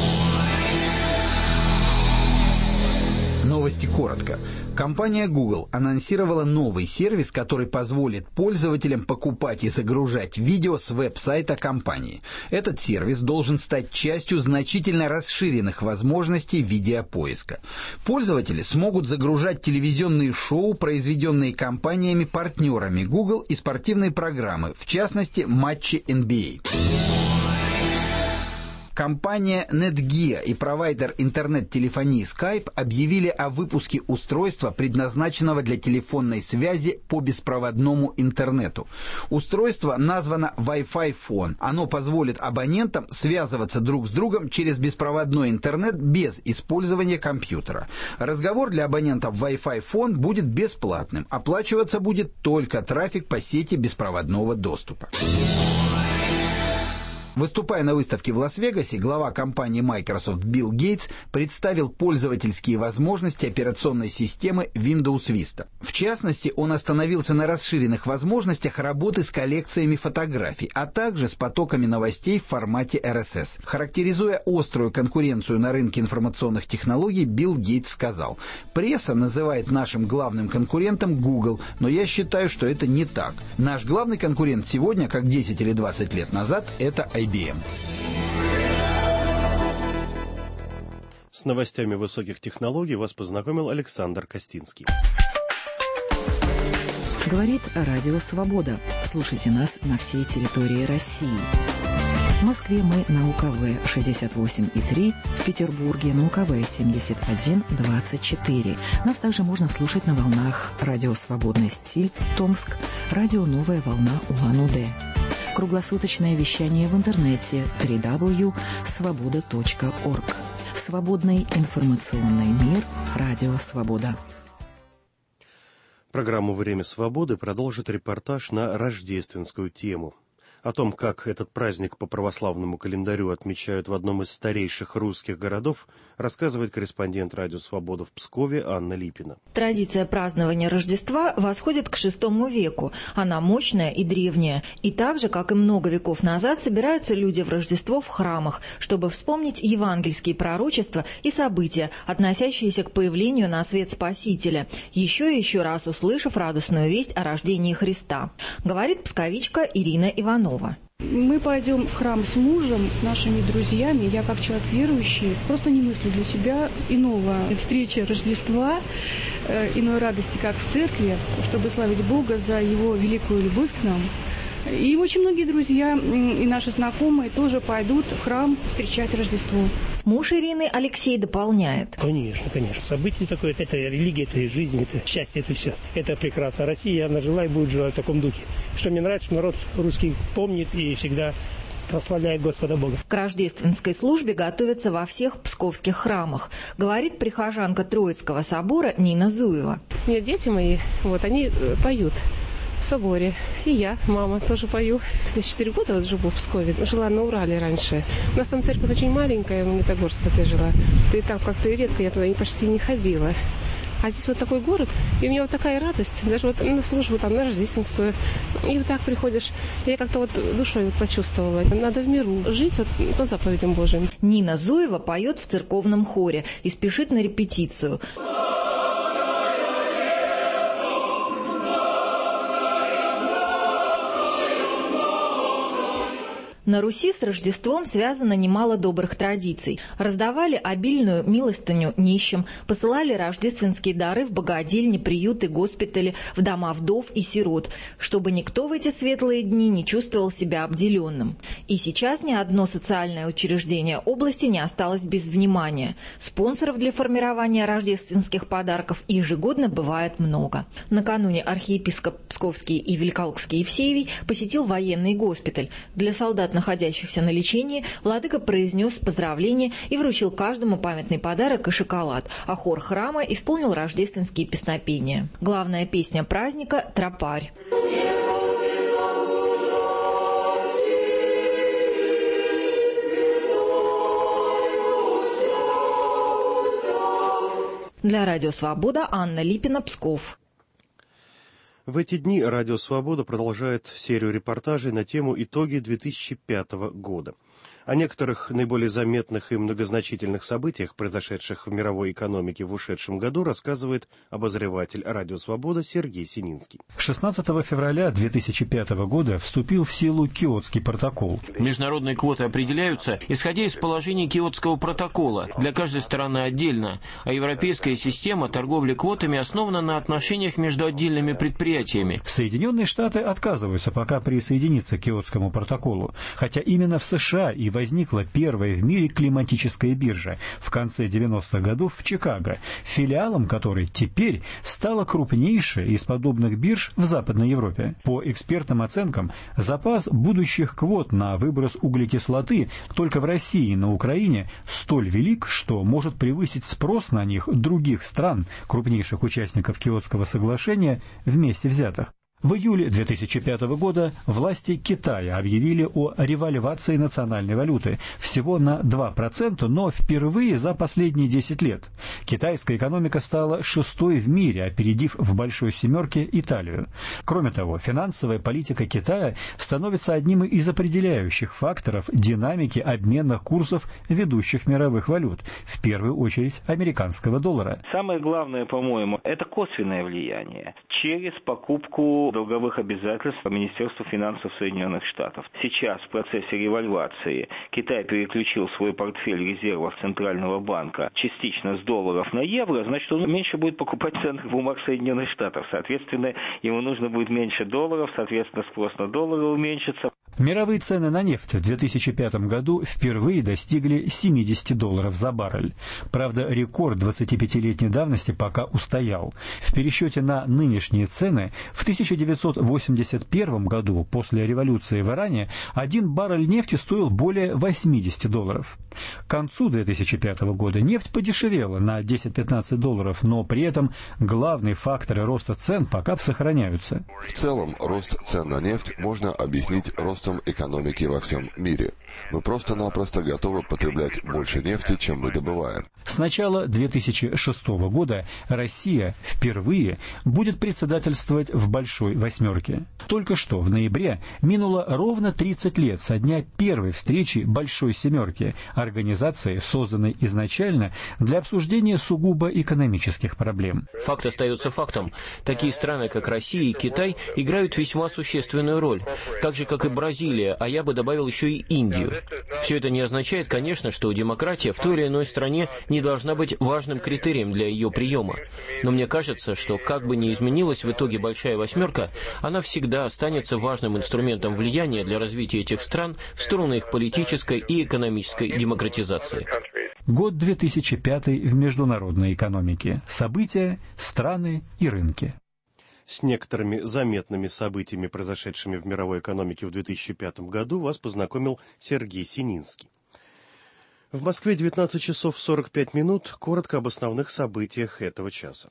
Новости коротко. Компания Google анонсировала новый сервис, который позволит пользователям покупать и загружать видео с веб-сайта компании. Этот сервис должен стать частью значительно расширенных возможностей видеопоиска. Пользователи смогут загружать телевизионные шоу, произведенные компаниями-партнерами Google, и спортивные программы, в частности, матчи эн би эй. Компания Netgear и провайдер интернет-телефонии Skype объявили о выпуске устройства, предназначенного для телефонной связи по беспроводному интернету. Устройство названо Wi-Fi Phone. Оно позволит абонентам связываться друг с другом через беспроводной интернет без использования компьютера. Разговор для абонентов Wi-Fi Phone будет бесплатным. Оплачиваться будет только трафик по сети беспроводного доступа. Выступая на выставке в Лас-Вегасе, глава компании Microsoft Билл Гейтс представил пользовательские возможности операционной системы Windows Vista. В частности, он остановился на расширенных возможностях работы с коллекциями фотографий, а также с потоками новостей в формате эр эс эс. Характеризуя острую конкуренцию на рынке информационных технологий, Билл Гейтс сказал: «Пресса называет нашим главным конкурентом Google, но я считаю, что это не так. Наш главный конкурент сегодня, как десять или двадцать лет назад, это ай би эм». С новостями высоких технологий вас познакомил Александр Костинский. Говорит Радио Свобода. Слушайте нас на всей территории России. В Москве мы на УКВ шестьдесят восемь и три, в Петербурге на УКВ семьдесят один двадцать четыре. Нас также можно слушать на волнах радио «Свободный стиль» Томск, радио «Новая волна» Улан-Удэ. Круглосуточное вещание в интернете дабл ю дабл ю дабл ю точка свобода точка орг. Свободный информационный мир. Радио «Свобода». Программу «Время свободы» продолжит репортаж на рождественскую тему. О том, как этот праздник по православному календарю отмечают в одном из старейших русских городов, рассказывает корреспондент «Радио Свобода» в Пскове Анна Липина. Традиция празднования Рождества восходит к шестому веку. Она мощная и древняя. И так же, как и много веков назад, собираются люди в Рождество в храмах, чтобы вспомнить евангельские пророчества и события, относящиеся к появлению на свет Спасителя, еще и еще раз услышав радостную весть о рождении Христа. Говорит псковичка Ирина Иванова. Мы пойдем в храм с мужем, с нашими друзьями. Я, как человек верующий, просто не мыслю для себя иного встречи Рождества, э, иной радости, как в церкви, чтобы славить Бога за Его великую любовь к нам. И очень многие друзья и наши знакомые тоже пойдут в храм встречать Рождество. Муж Ирины Алексей дополняет. Конечно, конечно. Событие такое, это религия, это жизнь, это счастье, это все. Это прекрасно. Россия, она жила и будет жила в таком духе. Что мне нравится, что народ русский помнит и всегда прославляет Господа Бога. К рождественской службе готовятся во всех псковских храмах, говорит прихожанка Троицкого собора Нина Зуева. У меня дети мои, вот, они поют в соборе. И я, мама, тоже пою. Я четыре года вот живу в Пскове. Жила на Урале раньше. У нас там церковь очень маленькая, в Магнитогорске я жила. И там как-то редко я туда почти не ходила. А здесь вот такой город, и у меня вот такая радость. Даже вот на службу там, на рождественскую. И вот так приходишь. Я как-то вот душой вот почувствовала. Надо в миру жить вот по заповедям Божьим. Нина Зуева поет в церковном хоре и спешит на репетицию. На Руси с Рождеством связано немало добрых традиций. Раздавали обильную милостыню нищим, посылали рождественские дары в богадельни, приюты, госпитали, в дома вдов и сирот, чтобы никто в эти светлые дни не чувствовал себя обделенным. И сейчас ни одно социальное учреждение области не осталось без внимания. Спонсоров для формирования рождественских подарков ежегодно бывает много. Накануне архиепископ Псковский и Великолукский Евсевий посетил военный госпиталь. Для солдат, находящихся на лечении, владыка произнес поздравления и вручил каждому памятный подарок и шоколад, а хор храма исполнил рождественские песнопения. Главная песня праздника – «Тропарь». Для Радио Свобода Анна Липина, Псков. В эти дни Радио Свобода продолжает серию репортажей на тему «Итоги две тысячи пятого года». О некоторых наиболее заметных и многозначительных событиях, произошедших в мировой экономике в ушедшем году, рассказывает обозреватель «Радио Свобода» Сергей Сининский. шестнадцатого февраля две тысячи пятого года вступил в силу Киотский протокол. Международные квоты определяются, исходя из положений Киотского протокола, для каждой стороны отдельно, а европейская система торговли квотами основана на отношениях между отдельными предприятиями. Соединенные Штаты отказываются пока присоединиться к Киотскому протоколу, хотя именно в США и возникла первая в мире климатическая биржа в конце девяностых годов в Чикаго, филиалом которой теперь стала крупнейшая из подобных бирж в Западной Европе. По экспертным оценкам, запас будущих квот на выброс углекислоты только в России и на Украине столь велик, что может превысить спрос на них других стран, крупнейших участников Киотского соглашения, вместе взятых. В июле две тысячи пятого года власти Китая объявили о ревальвации национальной валюты всего на два процента, но впервые за последние десять лет. Китайская экономика стала шестой в мире, опередив в большой семерке Италию. Кроме того, финансовая политика Китая становится одним из определяющих факторов динамики обменных курсов ведущих мировых валют, в первую очередь американского доллара. Самое главное, по-моему, это косвенное влияние через покупку долговых обязательств Министерства финансов Соединенных Штатов. Сейчас в процессе ревальвации Китай переключил свой портфель резервов Центрального банка частично с долларов на евро, значит, он меньше будет покупать ценных бумаг Соединенных Штатов. Соответственно, ему нужно будет меньше долларов, соответственно, спрос на доллары уменьшится. Мировые цены на нефть в две тысячи пятом году впервые достигли семьдесят долларов за баррель. Правда, рекорд двадцатипятилетней давности пока устоял. В пересчете на нынешние цены в тысяча девятьсот восемьдесят первом году, после революции в Иране, один баррель нефти стоил более восемьдесят долларов. К концу две тысячи пятого года нефть подешевела на десять-пятнадцать долларов, но при этом главные факторы роста цен пока сохраняются. В целом, рост цен на нефть можно объяснить ростом экономики во всем мире. Мы просто-напросто готовы потреблять больше нефти, чем мы добываем. С начала две тысячи шестого года Россия впервые будет председательствовать в Большой Восьмерке. Только что в ноябре минуло ровно тридцать лет со дня первой встречи Большой Семерки, организации, созданной изначально для обсуждения сугубо экономических проблем. Факт остается фактом. Такие страны, как Россия и Китай, играют весьма существенную роль. Так же, как и Бразилия, а я бы добавил еще и Индию. Все это не означает, конечно, что демократия в той или иной стране не должна быть важным критерием для ее приема. Но мне кажется, что как бы ни изменилась в итоге Большая Восьмерка, она всегда останется важным инструментом влияния для развития этих стран в сторону их политической и экономической демократизации. Год две тысячи пятый в международной экономике. События, страны и рынки. С некоторыми заметными событиями, произошедшими в мировой экономике в две тысячи пятом году, вас познакомил Сергей Сининский. В Москве девятнадцать часов сорок пять минут. Коротко об основных событиях этого часа.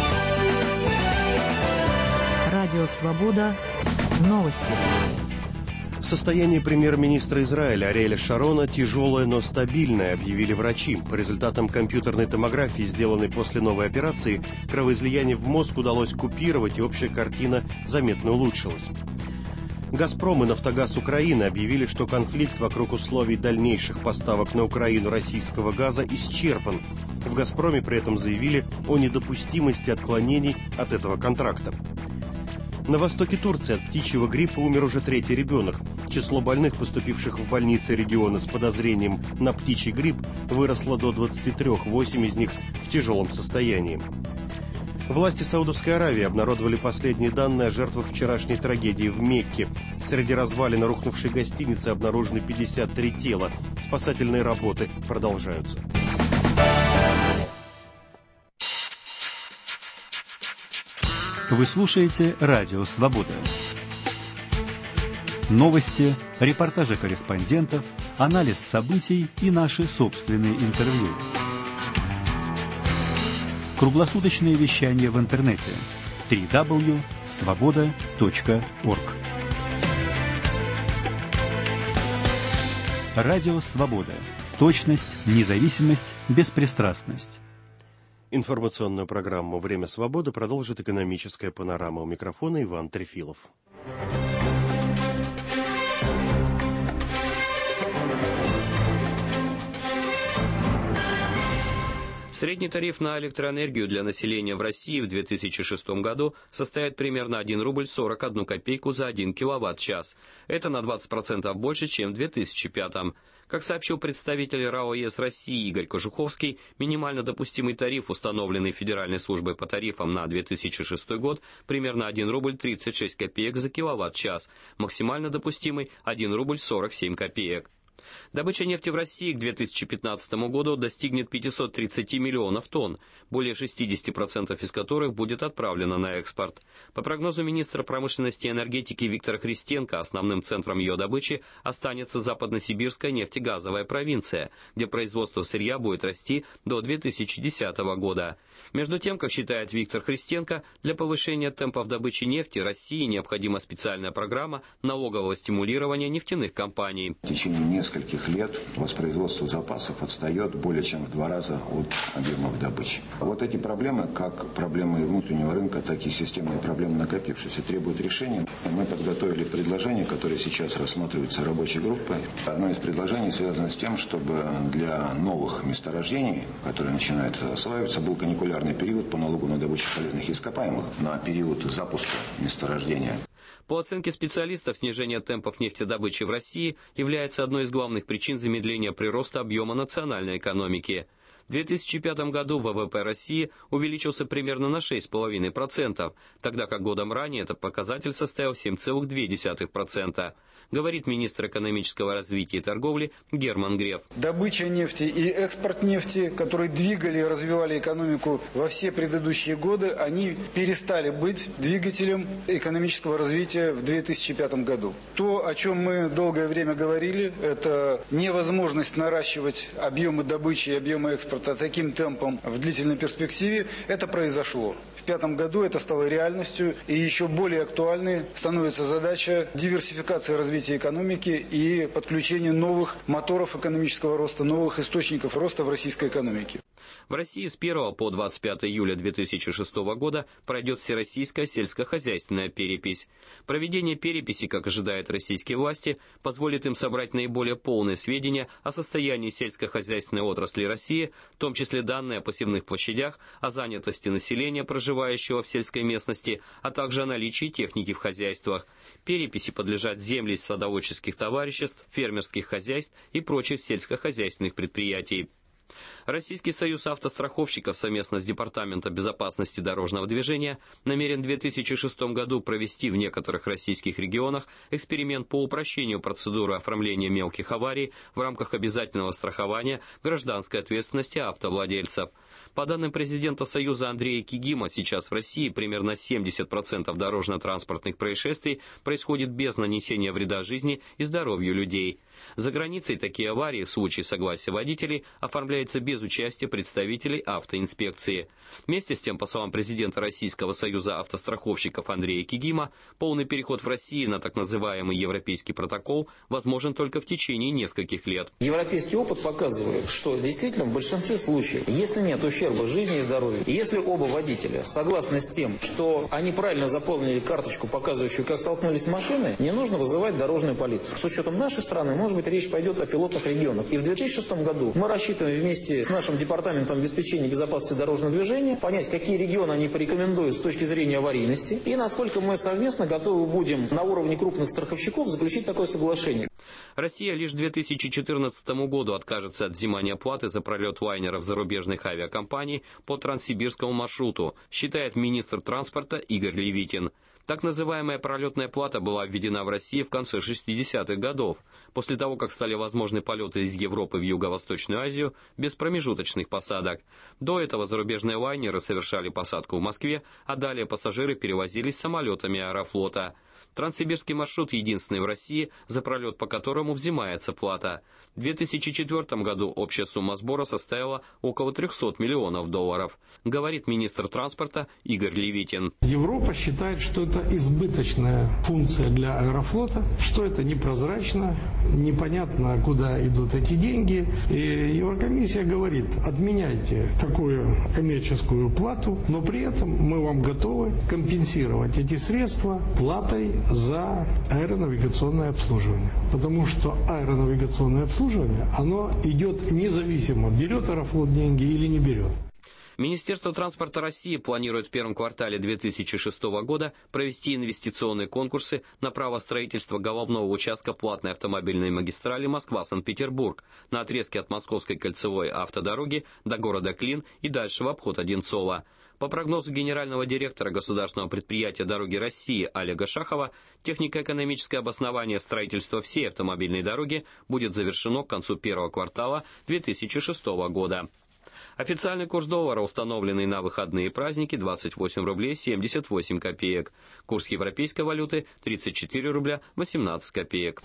Радио «Свобода». Новости. Состояние премьер-министра Израиля Ариэля Шарона тяжелое, но стабильное, объявили врачи. По результатам компьютерной томографии, сделанной после новой операции, кровоизлияние в мозг удалось купировать, и общая картина заметно улучшилась. «Газпром» и «Нафтогаз Украины» объявили, что конфликт вокруг условий дальнейших поставок на Украину российского газа исчерпан. В «Газпроме» при этом заявили о недопустимости отклонений от этого контракта. На востоке Турции от птичьего гриппа умер уже третий ребенок. Число больных, поступивших в больницы региона с подозрением на птичий грипп, выросло до двадцати трёх, восемь из них в тяжелом состоянии. Власти Саудовской Аравии обнародовали последние данные о жертвах вчерашней трагедии в Мекке. Среди развалин рухнувшей гостиницы обнаружены пятьдесят три тела. Спасательные работы продолжаются. Вы слушаете «Радио Свобода». Новости, репортажи корреспондентов, анализ событий и наши собственные интервью. Круглосуточное вещание в интернете дабл ю дабл ю дабл ю точка свобода точка орг. Радио «Свобода». Точность, независимость, беспристрастность. Информационную программу «Время свободы» продолжит экономическая панорама. У микрофона Иван Трефилов. Средний тариф на электроэнергию для населения в России в две тысячи шестом году составит примерно один рубль сорок одну копейку за один киловатт-час. Это на двадцать процентов больше, чем в две тысячи пятом. Как сообщил представитель РАО ЕС России Игорь Кожуховский, минимально допустимый тариф, установленный Федеральной службой по тарифам на две тысячи шестой год, примерно один рубль тридцать шесть копеек за киловатт-час, максимально допустимый один рубль сорок семь копеек. Добыча нефти в России к две тысячи пятнадцатому году достигнет пятисот тридцати миллионов тонн, более шестидесяти процентов из которых будет отправлено на экспорт. По прогнозу министра промышленности и энергетики Виктора Христенко, основным центром ее добычи останется западносибирская нефтегазовая провинция, где производство сырья будет расти до две тысячи десятого года. Между тем, как считает Виктор Христенко, для повышения темпов добычи нефти России необходима специальная программа налогового стимулирования нефтяных компаний. В течение нескольких лет воспроизводство запасов отстает более чем в два раза от объемов добычи. Вот эти проблемы, как проблемы внутреннего рынка, так и системные проблемы накопившиеся, требуют решения. Мы подготовили предложение, которое сейчас рассматривается рабочей группой. Одно из предложений связано с тем, чтобы для новых месторождений, которые начинают осваиваться, был каникулярный период по налогу на добычу полезных ископаемых на период запуска месторождения. По оценке специалистов, снижение темпов нефтедобычи в России является одной из главных причин замедления прироста объема национальной экономики. В две тысячи пятом году ВВП России увеличился примерно на шесть целых пять десятых процента, тогда как годом ранее этот показатель составил семь целых две десятых процента, говорит министр экономического развития и торговли Герман Греф. Добыча нефти и экспорт нефти, которые двигали и развивали экономику во все предыдущие годы, они перестали быть двигателем экономического развития в две тысячи пятом году. То, о чем мы долгое время говорили, это невозможность наращивать объемы добычи и объемы экспорта таким темпом в длительной перспективе, это произошло. В пятом году это стало реальностью, и еще более актуальной становится задача диверсификации развития экономики и подключения новых моторов экономического роста, новых источников роста в российской экономике. В России с первого по двадцать пятое июля две тысячи шестого года пройдет всероссийская сельскохозяйственная перепись. Проведение переписи, как ожидают российские власти, позволит им собрать наиболее полные сведения о состоянии сельскохозяйственной отрасли России, в том числе данные о посевных площадях, о занятости населения, проживающего в сельской местности, а также о наличии техники в хозяйствах. Переписи подлежат земли садоводческих товариществ, фермерских хозяйств и прочих сельскохозяйственных предприятий. Российский союз автостраховщиков совместно с Департаментом безопасности дорожного движения намерен в две тысячи шестом году провести в некоторых российских регионах эксперимент по упрощению процедуры оформления мелких аварий в рамках обязательного страхования гражданской ответственности автовладельцев. По данным президента Союза Андрея Кигима, сейчас в России примерно семьдесят процентов дорожно-транспортных происшествий происходит без нанесения вреда жизни и здоровью людей. За границей такие аварии в случае согласия водителей оформляются без участия представителей автоинспекции. Вместе с тем, по словам президента Российского союза автостраховщиков Андрея Кигима, полный переход в России на так называемый европейский протокол возможен только в течение нескольких лет. Европейский опыт показывает, что действительно в большинстве случаев, если нет ущерба жизни и здоровью, и если оба водителя согласны с тем, что они правильно заполнили карточку, показывающую, как столкнулись с машиной, не нужно вызывать дорожную полицию. С учетом нашей страны, может быть, речь пойдет о пилотных регионах. И в две тысячи шестом году мы рассчитываем вместе с нашим департаментом обеспечения безопасности дорожного движения понять, какие регионы они порекомендуют с точки зрения аварийности, и насколько мы совместно готовы будем на уровне крупных страховщиков заключить такое соглашение. Россия лишь к две тысячи четырнадцатому году откажется от взимания платы за пролет лайнеров зарубежных авиакомпаний по транссибирскому маршруту, считает министр транспорта Игорь Левитин. Так называемая пролетная плата была введена в России в конце шестидесятых годов, после того, как стали возможны полеты из Европы в Юго-Восточную Азию без промежуточных посадок. До этого зарубежные лайнеры совершали посадку в Москве, а далее пассажиры перевозились самолетами Аэрофлота. Транссибирский маршрут единственный в России, за пролет по которому взимается плата. В две тысячи четвёртом году общая сумма сбора составила около трехсот миллионов долларов, говорит министр транспорта Игорь Левитин. Европа считает, что это избыточная функция для Аэрофлота, что это непрозрачно, непонятно, куда идут эти деньги. И Еврокомиссия говорит, отменяйте такую коммерческую плату, но при этом мы вам готовы компенсировать эти средства платой за аэронавигационное обслуживание. Потому что аэронавигационное обслуживание, оно идет независимо, берет Аэрофлот деньги или не берет. Министерство транспорта России планирует в первом квартале две тысячи шестого года провести инвестиционные конкурсы на право строительства головного участка платной автомобильной магистрали Москва-Санкт-Петербург на отрезке от Московской кольцевой автодороги до города Клин и дальше в обход Одинцова. По прогнозу генерального директора государственного предприятия «Дороги России» Олега Шахова, технико-экономическое обоснование строительства всей автомобильной дороги будет завершено к концу первого квартала две тысячи шестого года. Официальный курс доллара, установленный на выходные праздники, двадцать восемь рублей семьдесят восемь копеек. Курс европейской валюты тридцать четыре рубля восемнадцать копеек.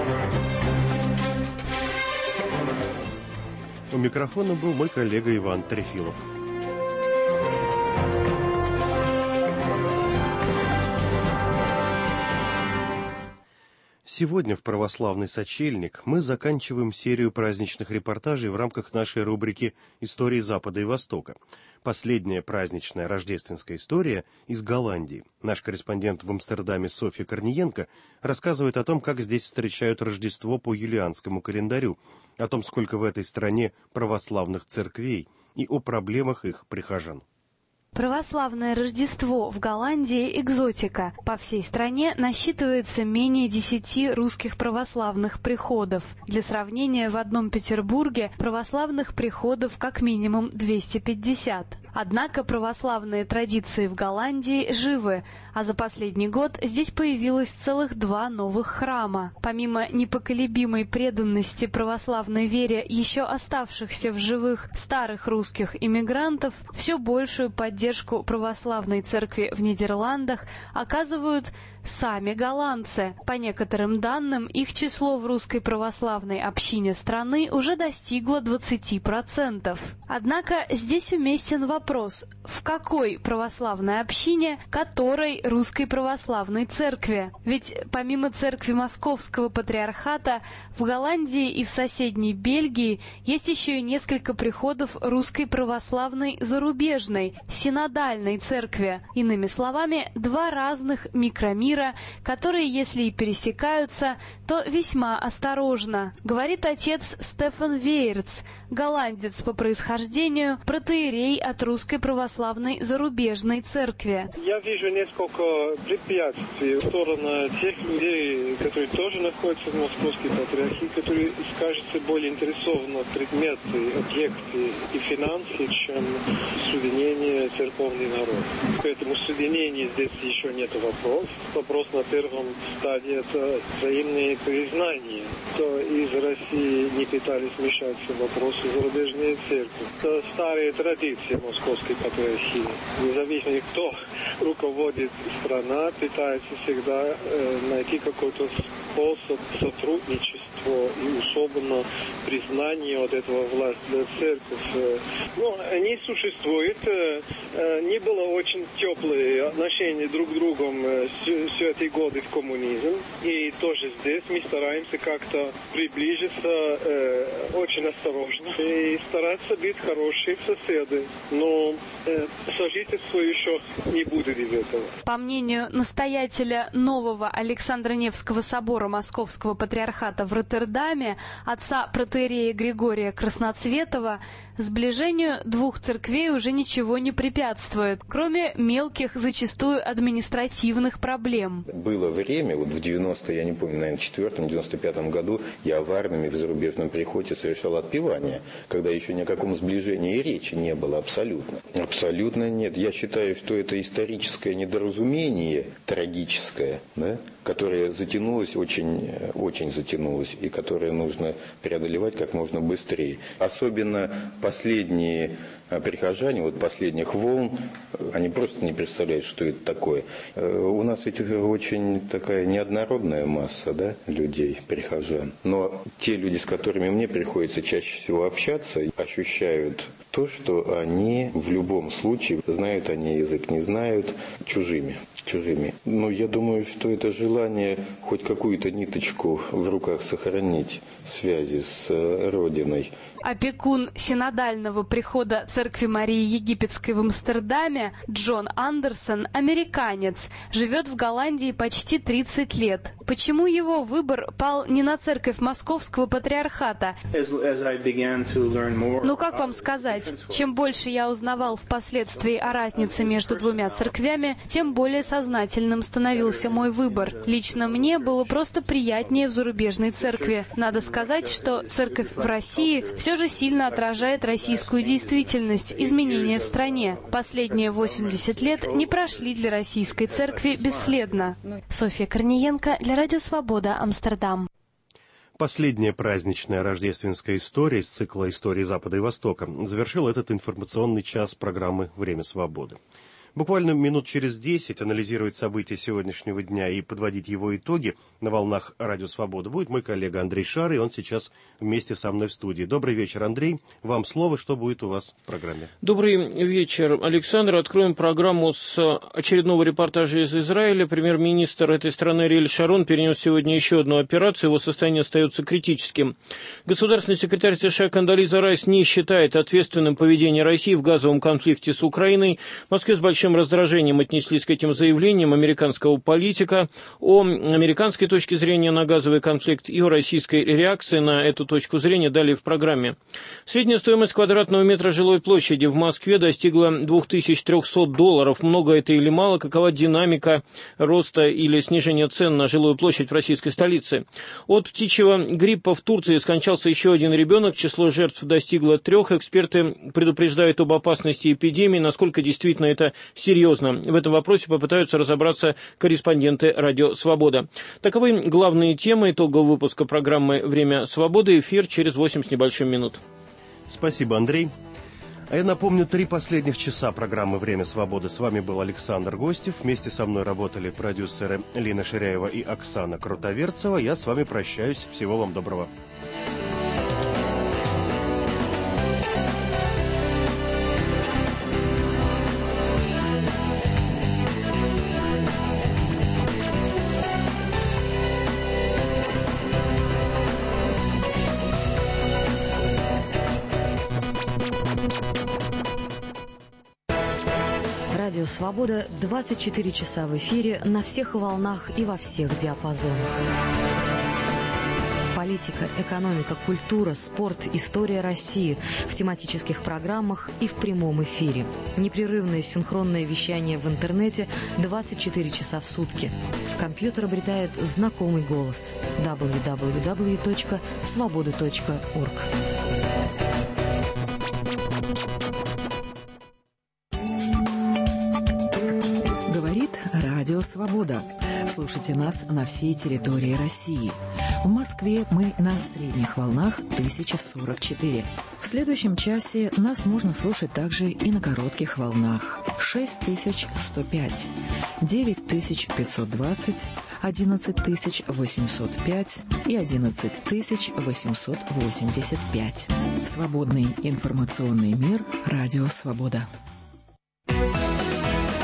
У микрофона был мой коллега Иван Трефилов. Сегодня в «Православный сочельник» мы заканчиваем серию праздничных репортажей в рамках нашей рубрики «Истории Запада и Востока». Последняя праздничная рождественская история из Голландии. Наш корреспондент в Амстердаме Софья Корниенко рассказывает о том, как здесь встречают Рождество по юлианскому календарю, о том, сколько в этой стране православных церквей и о проблемах их прихожан. Православное Рождество в Голландии – экзотика. По всей стране насчитывается менее десяти русских православных приходов. Для сравнения, в одном Петербурге православных приходов как минимум двести пятьдесят. Однако православные традиции в Голландии живы, а за последний год здесь появилось целых два новых храма. Помимо непоколебимой преданности православной вере еще оставшихся в живых старых русских иммигрантов, все большую поддержку православной церкви в Нидерландах оказывают сами голландцы. По некоторым данным, их число в русской православной общине страны уже достигло двадцати процентов. Однако здесь уместен вопрос, в какой православной общине, которой русской православной церкви? Ведь помимо церкви Московского патриархата, в Голландии и в соседней Бельгии есть еще и несколько приходов русской православной зарубежной, синодальной церкви. Иными словами, два разных микромира, которые, если и пересекаются, то весьма осторожно, говорит отец Стефан Вейерц, голландец по происхождению, протоиерей от Русской Православной Зарубежной Церкви. Я вижу несколько препятствий в сторону тех людей, которые тоже находятся в Московской Патриархии, которые, кажется, более интересованы в предметы, объекты и финансы, чем соединение церковный народ. Поэтому соединение здесь еще нет вопросов. Вопрос на первом стадии – это взаимное признание. То из России не пытались вмешаться в вопросы зарубежной церкви. Это старые традиции Московской Патриархии. Независимо, кто руководит страна, пытается всегда э, найти какой-то способ сотрудничества и особенно признание вот этого власти для церкви. Ну, они существуют. Не было очень теплые отношения друг к другу все, все эти годы в коммунизм. И тоже здесь мы стараемся как-то приближиться э, очень осторожно и стараться быть хорошие соседи. Но э, сожительство еще не будет из этого. По мнению настоятеля нового Александра Невского собора Московского патриархата в Роттердаме, отца протоиерея Григория Красноцветова, сближению двух церквей уже ничего не препятствует, кроме мелких, зачастую административных проблем. Было время, вот в девяностом, я не помню, наверное, четвёртом, девяносто пятом году я в Арнаме в зарубежном приходе совершал отпевание, когда еще ни о каком сближении и речи не было абсолютно. Абсолютно нет. Я считаю, что это историческое недоразумение, трагическое, да, которое затянулось, очень, очень затянулось, и которое нужно преодолевать как можно быстрее. Особенно последние прихожане, вот последних волн, они просто не представляют, что это такое. У нас ведь очень такая неоднородная масса, да, людей, прихожан. Но те люди, с которыми мне приходится чаще всего общаться, ощущают то, что они в любом случае, знают они язык, не знают, чужими. чужими. Но я думаю, что это желание хоть какую-то ниточку в руках сохранить связи с Родиной. Опекун синодального прихода Церкви Марии Египетской в Амстердаме Джон Андерсон, американец, живет в Голландии почти тридцать лет. Почему его выбор пал не на церковь Московского патриархата? Ну, как вам сказать, чем больше я узнавал впоследствии о разнице между двумя церквями, тем более сознательным становился мой выбор. Лично мне было просто приятнее в зарубежной церкви. Надо сказать, что церковь в России все же сильно отражает российскую действительность, изменения в стране. Последние восемьдесят лет не прошли для российской церкви бесследно. Софья Корниенко для Радио Свобода, Амстердам. Последняя праздничная рождественская история из цикла «Истории Запада и Востока» завершил этот информационный час программы «Время свободы». Буквально минут через десять анализировать события сегодняшнего дня и подводить его итоги на волнах Радио Свобода будет мой коллега Андрей Шар, и он сейчас вместе со мной в студии. Добрый вечер, Андрей. Вам слово, что будет у вас в программе? Добрый вечер, Александр. Откроем программу с очередного репортажа из Израиля. Премьер-министр этой страны Ариэль Шарон перенес сегодня еще одну операцию. Его состояние остается критическим. Государственный секретарь США Кондолиза Райс не считает ответственным поведение России в газовом конфликте с Украиной. В Москве с большим большим раздражением отнеслись к этим заявлениям американского политика о американской точке зрения на газовый конфликт и о российской реакции на эту точку зрения далее в программе. Средняя стоимость квадратного метра жилой площади в Москве достигла две тысячи триста долларов. Много это или мало? Какова динамика роста или снижения цен на жилую площадь в российской столице? От птичьего гриппа в Турции скончался еще один ребенок. Число жертв достигло трех. Эксперты предупреждают об опасности эпидемии. Насколько действительно это серьезно? В этом вопросе попытаются разобраться корреспонденты «Радио Свобода». Таковы главные темы итогового выпуска программы «Время свободы». Эфир через восемь с небольшим минут. Спасибо, Андрей. А я напомню, три последних часа программы «Время свободы». С вами был Александр Гостев. Вместе со мной работали продюсеры Лина Ширяева и Оксана Крутоверцева. Я с вами прощаюсь. Всего вам доброго. Радио «Свобода» двадцать четыре часа в эфире на всех волнах и во всех диапазонах. Политика, экономика, культура, спорт, история России в тематических программах и в прямом эфире. Непрерывное синхронное вещание в интернете двадцать четыре часа в сутки. Компьютер обретает знакомый голос. дабл ю дабл ю дабл ю точка свобода точка орг. Радио «Свобода». Слушайте нас на всей территории России. В Москве мы на средних волнах тысяча сорок четыре. В следующем часе нас можно слушать также и на коротких волнах шесть тысяч сто пять, девять тысяч пятьсот двадцать, одиннадцать тысяч восемьсот пять и одиннадцать тысяч восемьсот восемьдесят пять. Свободный информационный мир. Радио «Свобода».